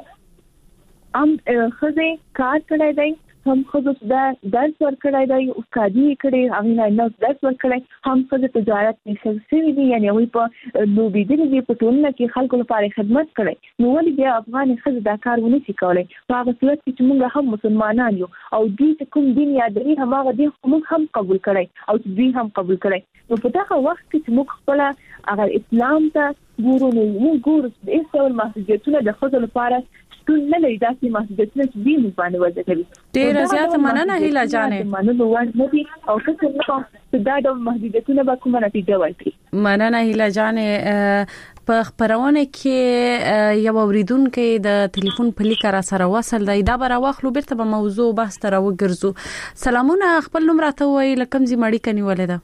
خزه کار کړی دی هم خزه دا درس ورکړی دی او کادي کړي هغه نه درس ورکړي هم خزه تجارت نشي دي یعنی وي په نو بيدل دي په ټولنه کې خلکو لپاره خدمت کړي نو ولې بیا افغان خزه دا کار ونه شي کولای په هغه صورت کې موږ هم مسلمانان یو او دې کوم دین یادري هغه دې موږ هم قبول کړي او دې هم قبول کړي نو په دغه وخت کې موږ خپل هغه اسلام ته ګورو نو موږ ګورو د اسلام محدودیتونه د خزه لپاره ټول نه لري داسې محدودیتونه چې دې موږ باندې وځي کوي ډېر زیات مننه هیله جانې مننه وړ نه دي او څه نه کوم دا د محدودیتونه به کومه نتیجه ورکړي مننه هیله جانې په خبرونه کې یو اوریدونکو د ټلیفون په لیک را سره وصل دی دا به راوخلو بیرته به موضوع بحث تر وګرځو سلامونه خپل نوم راته وای لکم زی مړی کني ولدا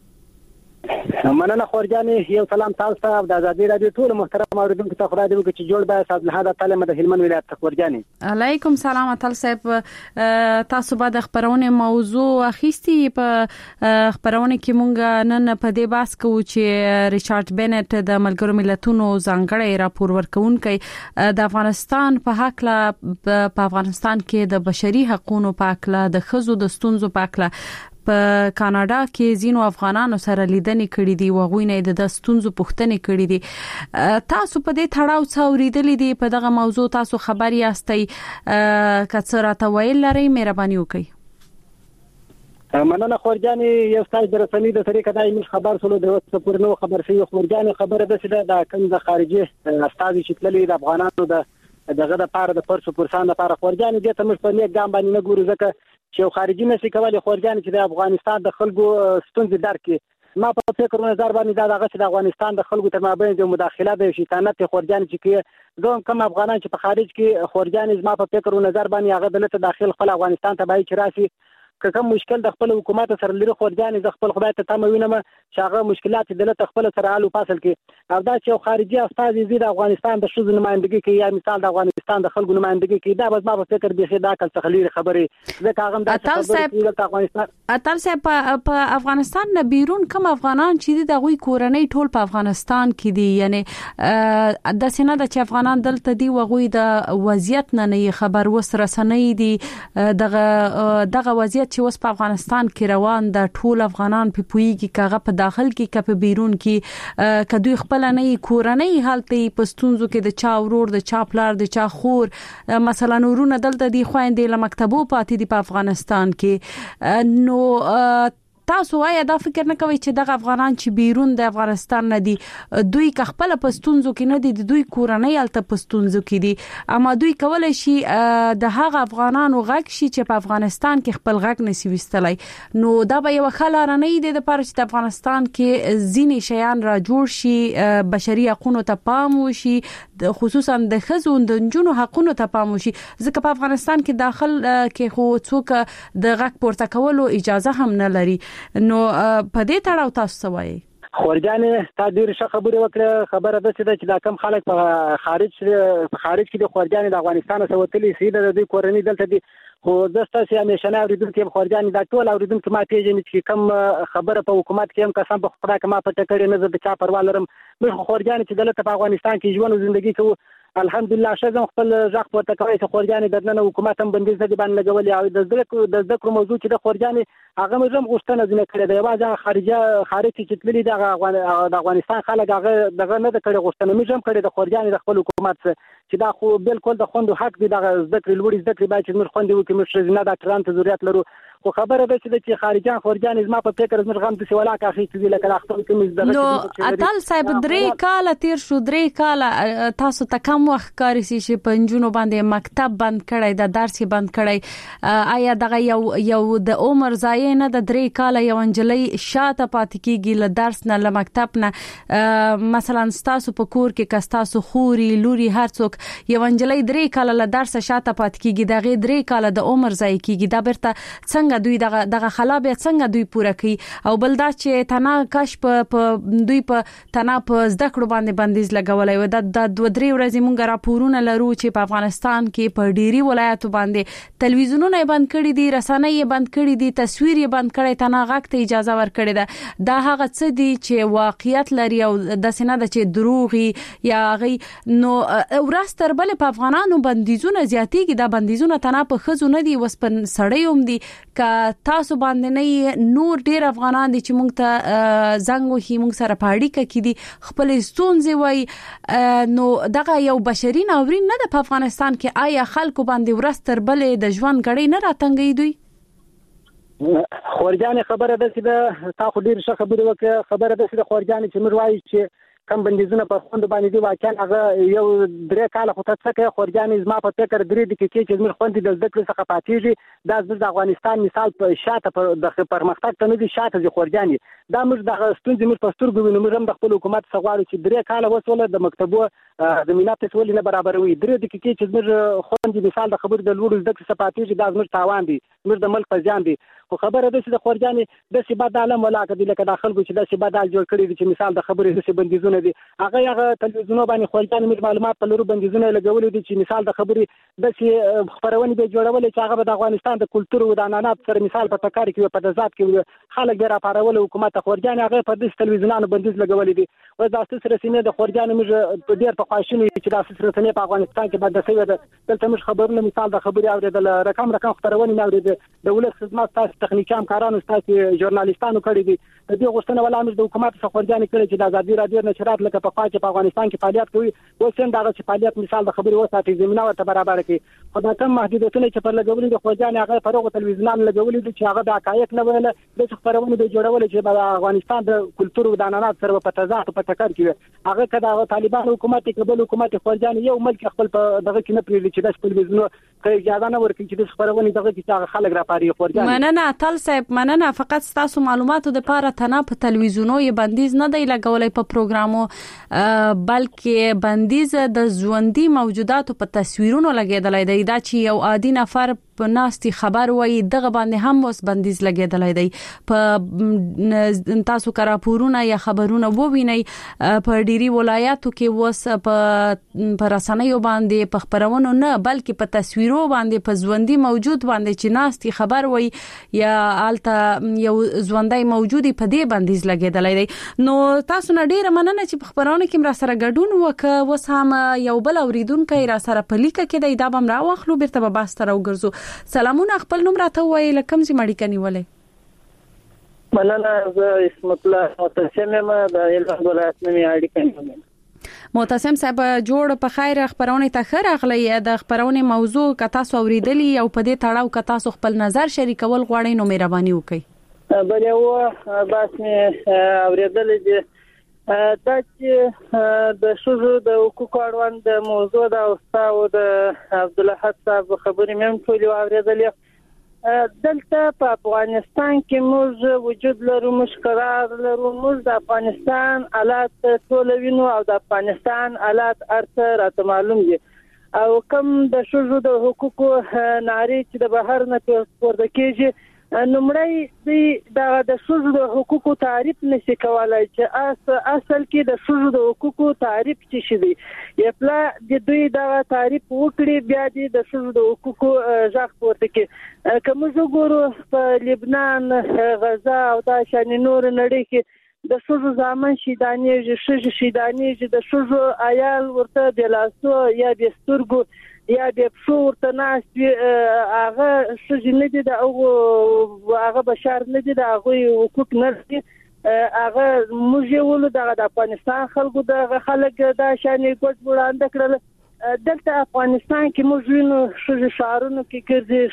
مننه خورجانې یو سلام تاسو ته د ازادي رادیو ټول محترم اوریدونکو ته خدای دې وکړي چې جوړ به صاحب له تعالی د هلمند ولایت ته خورجانې علیکم سلام اتل صاحب تاسو به د خبرونه موضوع اخیستي په خبرونه کې مونږ نن په دې باس کوو چې ریچارډ بنت د ملګرو ملتونو ځانګړی راپور ورکونکي د افغانستان په حق په افغانستان کې د بشري حقوقو په اړه د خزو د ستونزو په اړه په کاناډا کې زینو افغانانو سره لیدنې کړې دي او غوښنه د ستونزو پوښتنې کړې دي تاسو په دې تړاو څو اوریدلې دي په دغه موضوع تاسو خبر یاستئ کڅ راته ویل لري مهرباني وکړئ مننه خورجانې یو ستاسو د رسنۍ د طریقې دای موږ خبر سولو د وڅ پورنو خبر شي خورجانې خبره ده چې د کوم د خارجي استاد چې تللی د افغانانو دغه د پاره د پرسو پرسان لپاره خورجانې دې ته موږ په نیک ګام باندې نه ګورو ځکه چې خارجي نشي کولای خورجانې چې د افغانستان د خلکو ستونزې درک کړي ما په فکر نظر باندې دا دغه د افغانستان د خلکو تر مابین د مداخله د شیطانت خورجان چې دوم کم افغانان چې په خارج کې خورجان ما په فکر نظر باندې هغه دلته داخل خپل افغانستان ته بای چې راسي که کوم مشکل د خپل حکومت سره لري خورجان ز خپل خدای ته تموینم چې هغه مشکلات دلته خپل سره حل فاصل کې او دا چې خارجي استاد زی د افغانستان د شوز نمائندګي کې یا مثال د افغانستان د خلکو نمائندګي کې دا بس ما په فکر به دا کل تخلیر خبره ځکه هغه د افغانستان اتل صاحب په افغانستان نه بیرون کوم افغانان چې د غوي کورنۍ ټول په افغانستان کې دي یعنی د سینه د چې افغانان دلته دي وغوي د وضعیت نه خبر وسره سنې دي دغه وضعیت چې اوس په افغانستان کې روان د ټول افغانان په پویږي کاغه په داخل کې کپ بیرون کې کدوې خپل نه کورنۍ حالت پښتونزو کې د چا ورور د چا پلار د چا خور مثلا نورونه دلته دی خويندې له مکتبو پاتې دي په افغانستان کې نو تاسو وايي دا فکر نه کوي چې دغه افغانان چې بیرون د افغانستان نه دي دوی خپل پښتونزو کې نه دي دوی کورنۍ الته پښتونزو کې دي اما دوی کولای شي د هغه افغانانو غږ شي چې په افغانستان کې خپل غږ نسی وستلای نو دا به یو خلاره نه دی د پاره چې افغانستان کې ځینې شیان را جوړ شي بشري حقوقو ته پام وشي خصوصا د خزو د جنونو حقوقو ته پام وشي ځکه په افغانستان کې داخل کې خو څوک د غږ پورته کولو اجازه هم نه لري نو په دې تړاو تاسو وایي خورجانې تا ډیر ښه خبره وکړه خبره ده چې دا کم خلک په خارج کې د خورجانې د افغانستان څخه وتلي سي د دوی کورنۍ دلته دي خو دسته سي همیشه اوریدونکو خورجانې دا ټول اوریدونکو ما پیژني چې کم خبره په حکومت کې هم قسم په خدای کما په ټکړې نه د چا پروا لرم موږ خورجانې چې دلته په افغانستان کې ژوند او ژوندۍ کوو الحمدلله شزم خپل ځخ په تکوي چې خورجانې دنه حکومت هم بندیز نه باندې لګولې او د ذکر موضوع چې د خورجانې هغه مزم غوښتنه ځنه کړې ده یوازې خارج چې تللی د افغانستان خلک هغه دغه نه کړې غوښتنه مزم کړې د خورجانې د خپل حکومت چې دا خو بالکل د خوندو حق دی د ذکر لوړ ذکر باید چې موږ خوندو کې موږ نه د ډاکټرانو ته ضرورت لرو خو خبره ده چې خارجان خورجان زما په فکر زما غم د سوالا کا اخی چې لکه اختر کې مزدغه نو اتل صاحب درې کال تیر شو درې کال تاسو ته کم وخت کاری سي چې پنځونو باندې مکتب بند کړی د درس بند کړی آیا دغه یو د عمر ځای نه د درې کال یو انجلۍ شاته پاتې کیږي له درس نه له مکتب نه مثلا تاسو په کور کې کستاسو خوري لوري هرڅوک یو انجلۍ درې کال له درس شاته پاتې کیږي دغه درې کال د عمر ځای کیږي دا برته څنګه دوی دغه خلابه څنګه دوی پوره کوي او بلدا چې تنا کش په دوی په تنا په زده کړو باندې بندیز لګولای و د 2-3 ورځې مونږ راپورونه لرو چې په افغانستان کې په ډيري ولایتو باندې تلویزیونونه بند کړي دي رسنۍ بند کړي دي تصویر بند کړي تنا غږ ته اجازه ورکړي ده دا هغه څه دي چې واقعیت لري او د سینه د چې دروغي یا غي نو ورستر بل په افغانانو بندیزونه زیاتېږي دا بندیزونه تنا په خزو نه دي وسپن سړیوم دي تاسو باندې نه نور ډیر افغانان دي چې موږ ته زنګ وهي موږ سره پاړی کې دي خپل ستونزې وای نو دغه یو بشري ناورین نه د افغانستان کې آیا خلکو باندې ورستر بلې د ژوند غړي نه راتنګي دوی خورجان خبره ده چې تا خو ډیر ښه خبره وکړه خبره ده چې خورجان چې موږ وایي چې کم بندیزونه په خوند باندې دی واقعا هغه یو درې کال خو ته څه خورجان زما په فکر درې دقیقې چې موږ خوند د ذکر څخه پاتېږي دا د افغانستان مثال په شاته د پرمختګ ته نه دي شاته دي خورجان دا موږ د ستونزې موږ په سترګو وینو موږ هم د خپل حکومت څخه غواړو چې درې کال وسوله د مکتبو د مینات ټول نه برابروي درې دقیقې چې موږ خوند مثال د خبر د لوړ ذکر څخه پاتېږي دا موږ تاوان دي موږ د ملک په ځان دي خو خبره ده چې د خورجان د سبا د عالم ولا کدي لکه داخل کو چې د سبا د جوړ کړی دي چې مثال د خبرې د بندیزونه دي هغه تلویزیونونو باندې خورجان موږ معلومات په لورو بندیزونه لګولې دي چې مثال د خبرې د خبرونه به جوړولې چې هغه د افغانستان د کلتور او د عنعنات سره مثال په تکار کې په ذات کې خلک ډیر اپارول حکومت خورجان هغه په دې تلویزیونونو بندیز لګولې دي او د اساس رسنۍ د خورجان موږ په ډیر په خواشینی چې د اساس رسنۍ په افغانستان کې باندې سوي ده دلته موږ خبرونه مثال د خبرې اوریدل رقم خبرونه نه اوریدل د ولس خدمات تاسو تخنیکي همکارانو تاسو ژورنالیستانو کړی دي د دې غوښتنه ولا موږ د حکومت څخه خورجان کړی چې د ازادي رادیو نشرات لکه په خاطر په افغانستان کې فعالیت کوي او څنګه دا چې فعالیت مثال د خبرې وساتي زمينه ورته برابر کړي خو دا کوم محدودیتونه چې پر لګولې د خورجان هغه پرغه تلویزیونونو لګولې دي چې هغه د حقایق نه ویل د خبرونه د جوړول چې د افغانستان د کلتور او د عنعنات سره په تضاد په ټکر کې هغه کدا طالبان حکومت قبل حکومت خورجان یو ملک خپل دغه کې نه پریږدي چې د تلویزیونونو ته اجازه نه ورکړي چې د خبرونه دغه کې خلک را پاري خورجان مننه تل صاحب مننه فقط تاسو معلوماتو د لپاره تنه په تلویزیونو یې بندیز نه دی لګولای په پروګرامو بلکې بندیز د ژوندۍ موجوداتو په تصویرونو لګیدلای دی دا چې یو عادي نفر په ناستي خبر وایي دغه باندې هم اوس بندیز لګیدلای دی په تاسو کرا پورونه یا خبرونه وویني په ډيري ولایاتو کې اوس په رسنیو باندې په خبرونو نه بلکې په تصویرو باندې په ژوندۍ موجود باندې چې ناستي خبر وایي یا الته یو ژوندۍ موجودي په دې بندیز لګیدلای دی نو تاسو نه ډیره مننه چې په خبرونه کې را سره ګډون وکړ وسامه یو بل اوریدونکو را سره په لیکه کې دی دا بم را واخلو بیرته به باسته راوګرځو سلامونه خپل نوم راته وایي لکم چې مړی کني ولې مننه زه اسمت الله معتصم یم د هلمند ولایت نه اړیکه معتصم صاحب جوړ په خیر خبرونه ته خیر اغلی د خبرونه موضوع ک تاسو اوریدلی او په دې تړاو ک تاسو خپل نظر شریکول غواړئ نو مهرباني وکړئ بل یو بس می اوریدل دي دا چې د شوزو د حقوقو اړوند د موضوع د استاد د عبد الله صاحب خبرې مې ټول اوریدلې دلته په افغانستان کې موږ وجود لرو مشکرار لرو موږ د افغانستان حالات ټول وینو او د افغانستان حالات ارته راته معلوم دي او کوم د شوزو د حقوقو ناري چې د بهر نه پورته کیږي نمړی د شوزو د حقوقو تعریف نشي کولای چې اصل کې د شوزو د حقوقو تعریف څه شي دی یپلا د دوی د تعریف وکړي بیا د شوزو د حقوقو ځخ پورته کې کوم وګورو په لبنان غزا او د شان نور نړۍ کې د شوزو ځامن شیدانې شیدانې د شوزو عیال ورته د لاسو یا د سترګو یا د پښور ته ناس هغه سجنه دي د هغه بشر نه دي د هغه حقوق نه دي هغه موږ ولو د افغانستان خلکو د خلک د شانې ګډ وړاندې کړل دلته افغانستان کې موږ وینو شوزي شهرونو کې کړي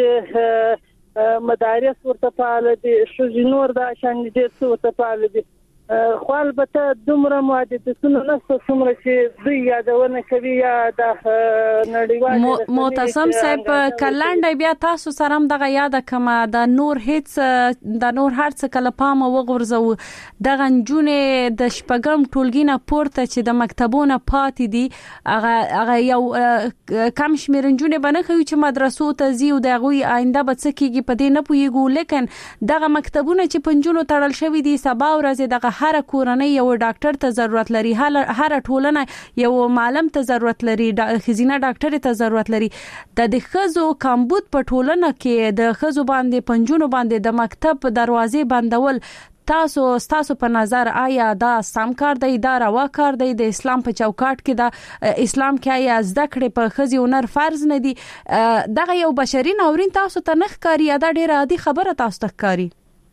شوزي مدارس ورته فعال دي شوزي نور د شانې دي ورته فعال دي خو البته دومره معدتونه نشته څومره چې دوی یادونه کوي یا د نړیوال معتصم صاحب کلانډ بیا تاسو سره هم دغه یاد کما د نور هیڅ د نور هرڅ کله پام وغورځو د غنجونه د شپږم ټولګینه پورته چې د مکتبونو پاتې دي هغه یو کم شمیرنجونه بنه کوي چې مدرسو ته زی او دغه آینده به څه کیږي په دې نه پویګو لیکن دغه مکتبونه چې پنځونو تړل شوی دي سبا ورځ دغه هر کورنۍ یو ډاکټر ته ضرورت لري هر ټولنه یو معلم ته ضرورت لري خزینه ډاکټر ته ضرورت لري د خزو کمبود په ټولنه کې د خزو باندې پنځونو باندې د مکتب دروازې بندول تاسو په نظر آیا دا سم کار دی دا روا کار دی د اسلام په چوکاټ کې د اسلام کې آیا زده کړې په خزي هنر فرض نه دي دغه یو بشري ناورین تاسو ته نخ کاری دا ډیره عادي خبره تاسو ته کاری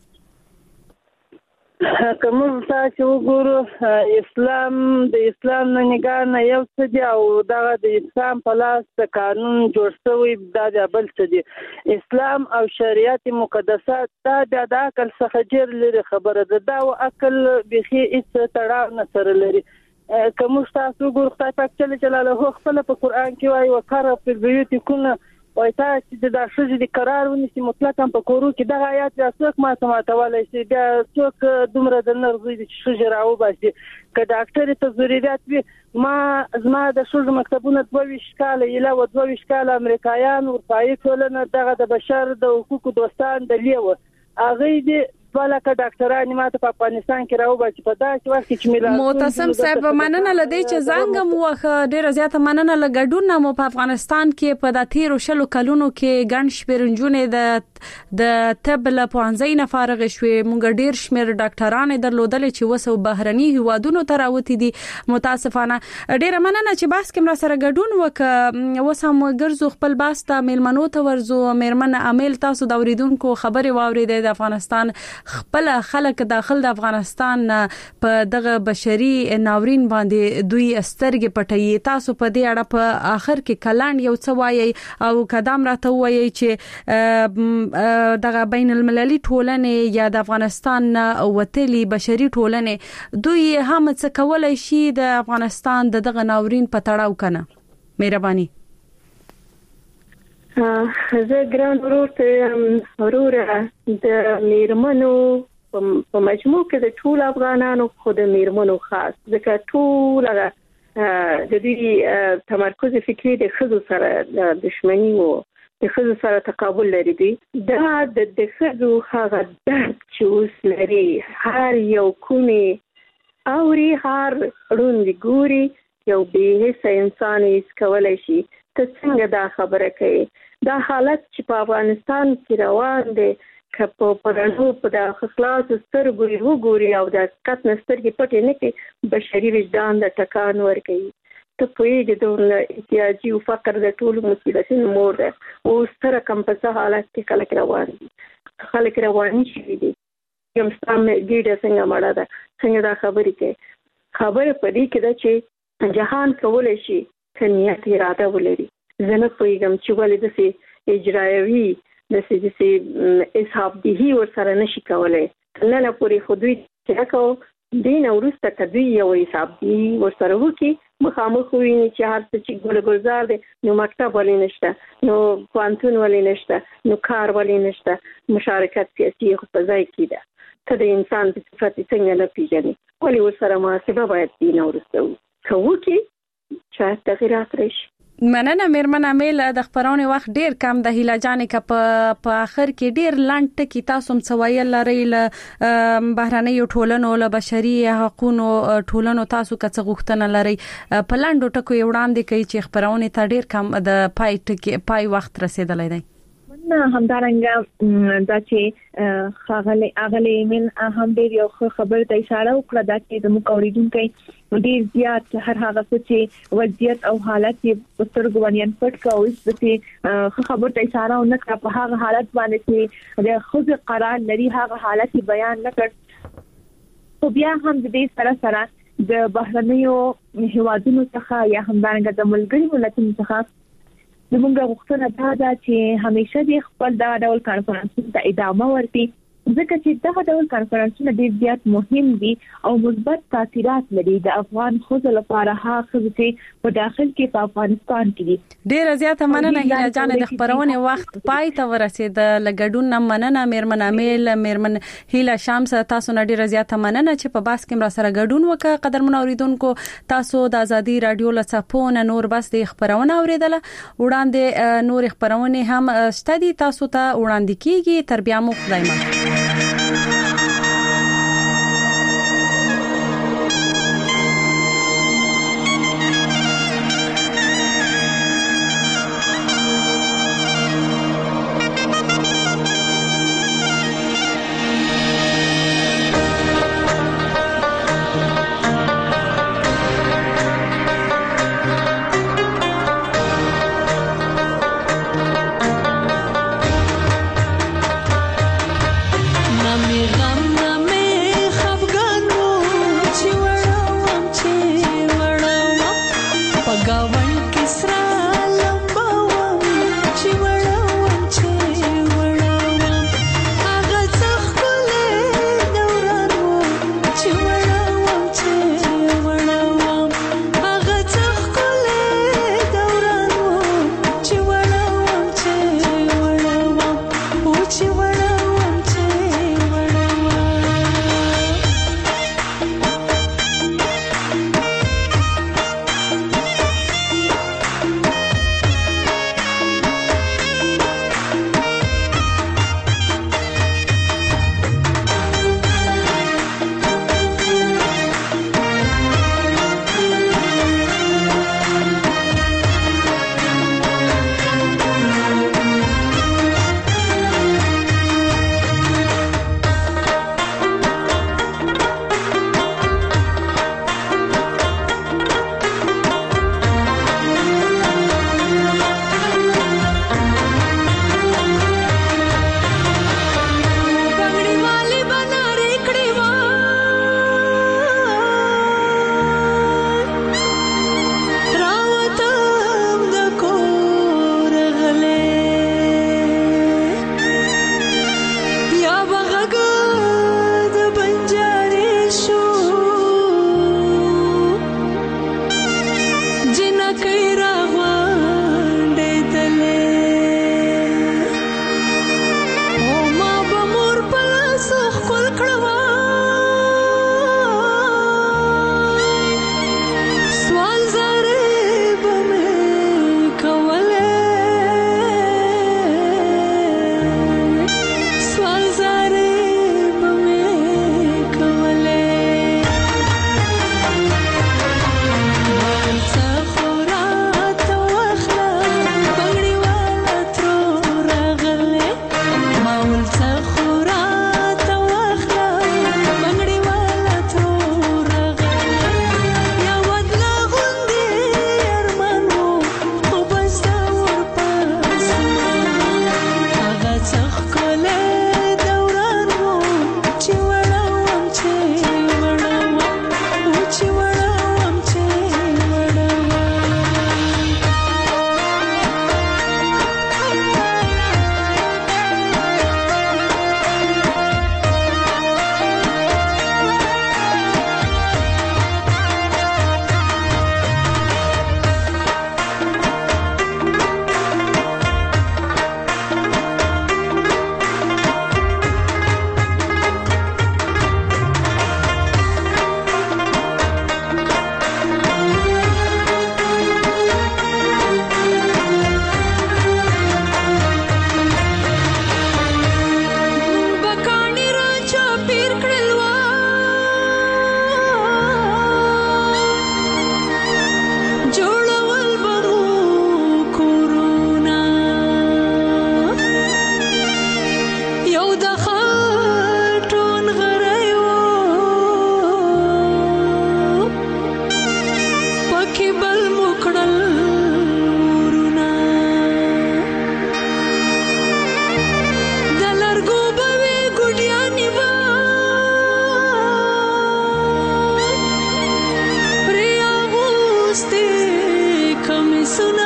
کوم تاسو وګورو اسلام د اسلام نه نگاه نه یو څه دی او دا د اسلام په لاس د قانون جوړ شوی د بل څه دی اسلام او شریعت مقدسات دا د عقل څخه ډیر لري خبره ده دا او عقل بيخي هیڅ تړاو نه سره لري کوم تاسو وګورو خدای پاک جلاله خپل په قران کې وايي وکړه په بیوت کونه وای تاسو د شوزي د قرار ونیسي مطلقاً په کورو کې د آیات څوک ما سماتولای شي بیا څوک دومره د نرزوي د شوزي راو باسي که ډاکټر ته ضرورت وي زما د شوزي مکتبونه 22 کال یلا و 22 کال امریکایان اروپایي ټولنه دغه د بشر د حقوقو دوستان د لیوه اغه دي ولکه ډاکټرانو ماته په افغانستان کې راو بچ په داسې وخت کې ملي معتصم صاحب مننه لدی چې زنګ مو ډیره زیاته مننه لګډون مو په افغانستان کې په د 13 شلو کلونو کې ګڼ شپرنجونه د طب له پوانځي نه فارغ شوې مونږ ډیر شمیر ډاکټرانو درلودل چې وسو بهرني هوادونو ته راوتی دي متاسفانه ډیره مننه چې باس کې سره ګډون وک وسم ګرځو خپل باسته میلمنو ته ورزو میرمن عامل تاسو د اوریدونکو خبره واورید د افغانستان خپل خلک داخل د افغانستان په دغه بشري ناورین باندې دوی سترګې پټي تاسو په دې اړه په اخر کې کلان یو څه وایي او قدم راته وایي چې دغه بین المللي ټولنې یا د افغانستان وتلي بشري ټولنې دوی هم څه کولای شي د افغانستان دغه ناورین په تړاو کنه مهرباني زه ګران ورور د میرمنو په مجموع کې د ټول افغانانو خو د میرمنو خاص ځکه ټول د دې تمرکز فکری د خزو سره دښمنی وو د خزو سره تقابل لري دي دا د خزو هغه درد چې اوس لري هر یو کومي اوري هر روند ګوري یو به هیڅ انسان هیڅ کولای شي ته څنګه دا خبره کوي دا حالت چې په افغانستان کې روان دی که په رڼو په د خلاص سترګو وګوري او د حقیقت سترګې پټې نه کړي بشري وجدان د ټکان ورکوي ته پوهېږي د احتیاجي او فقر د ټولو مصیبتونو مور ده اوس تر کوم په څه حالت کې خلک روان دي خلک رواني شوي دي یم ستاسو ګیډه څنګه مړه ده څنګه دا خبرې کوي خبره په دې کې ده چې جهان کولای شي که نیت اراده ولري زه نه پوهېږم چې ولې داسې اجرایوي داسې اصحابدهي ورسره نشي کولی نه پورې خو دوی چې کوو دین وروسته که دوی یو حسابدهي ورسره وکړي مخامخ وویني چې هر څه چې ګل ګلزار دی نو مکتب ولې نشته نو پوهنتون ولې نشته نو کار ولې نشته مشارکت سیاسي خو په ځای کې ده ته د انسان په صفت څنګه نه پیژنې ولې ورسره محاسبه باید دین وروسته که وکړي شاید تغیرات راشي مننه میرمن امیل د خبرونې وخت ډیر کم د هیله جانې که په اخر کې ډیر لاند ټکی تاسو مسویل لري ل بهرنۍ ټولنو له بشري حقوقو ټولنو تاسو که غوښتنه لري په لاندو ټکو وړاندې کوي چې خبرونه ته ډیر کم د پای وخت رسیدلی دی نه همدارنګه دا چې اغلی ایمن هم ډیر یو خبر ته اشاره وکړه دا چې د مقاوریدونکو ډیر زیات هر هغه چې وضعیت او حالت په سترګو باندې پټ کاوه چې خبر ته اشاره ونه په هغه حالت باندې چې د خود قرار لري هغه حالت بیان نکړ خو بیا هم د دې سره د بهرنیو هیوادونو څخه یا همدارنګه د ملګری ملتونو څخه زموږ غوښتنه دا ده چې همیشه د خپل دا ډول کانفرنسونو ته ادامه ورکړي ځکه چې دا ډول کانفرنسونه ډېر زیات مهم دي او مثبت تاثیرات لري د افغان خزو لپاره هغه چې په داخل کې په افغانستان کې دي ډېر زیات مننه هیله جان د خبرونه وخت پای ته ورسید لګډون مننه میرمن امیل میرمن هیله شامس تاسو نه ډېر زیات مننه چې په باس کې را سره ګډون وکړه قدرمن اوریدونکو تاسو د ازادي رادیو لڅپونه نور بس د خبرونه اوریدله وړاندې نور خبرونه هم ستدي تاسو ته وړاندې کیږي تر بیا مو خدای مه غم کړل ورونه د لرګو به ګډیانې به پرې اغوستې کمیسونه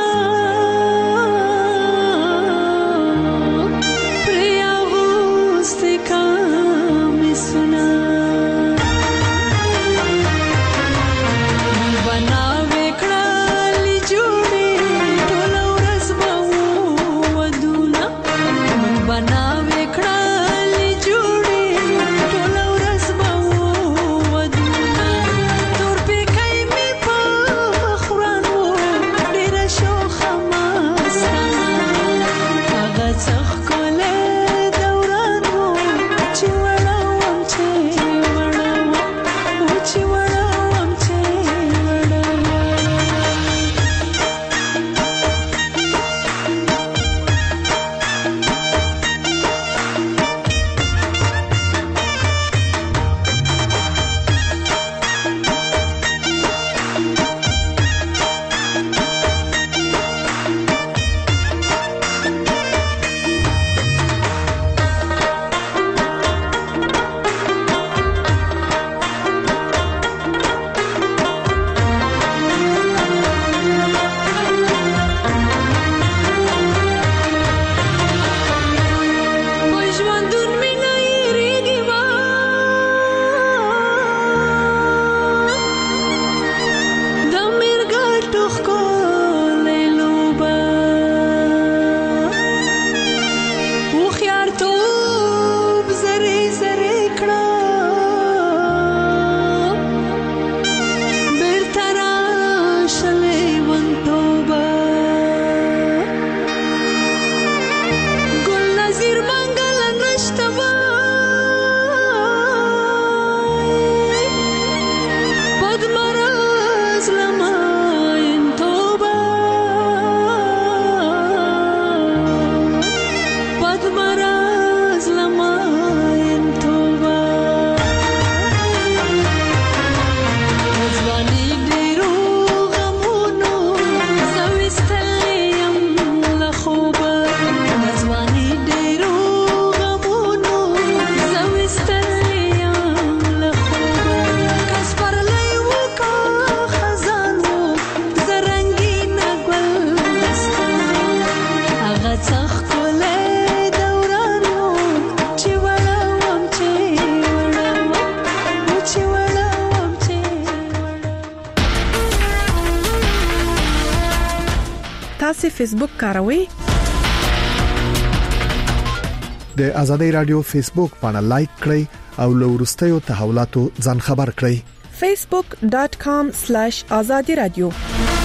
تاسو فیسبوک کاروئ؟ د آزادۍ رادیو فیسبوک باندې لایک کړئ او له ورستیو تحولاتو ځان خبر کړئ. facebook.com/azadi radio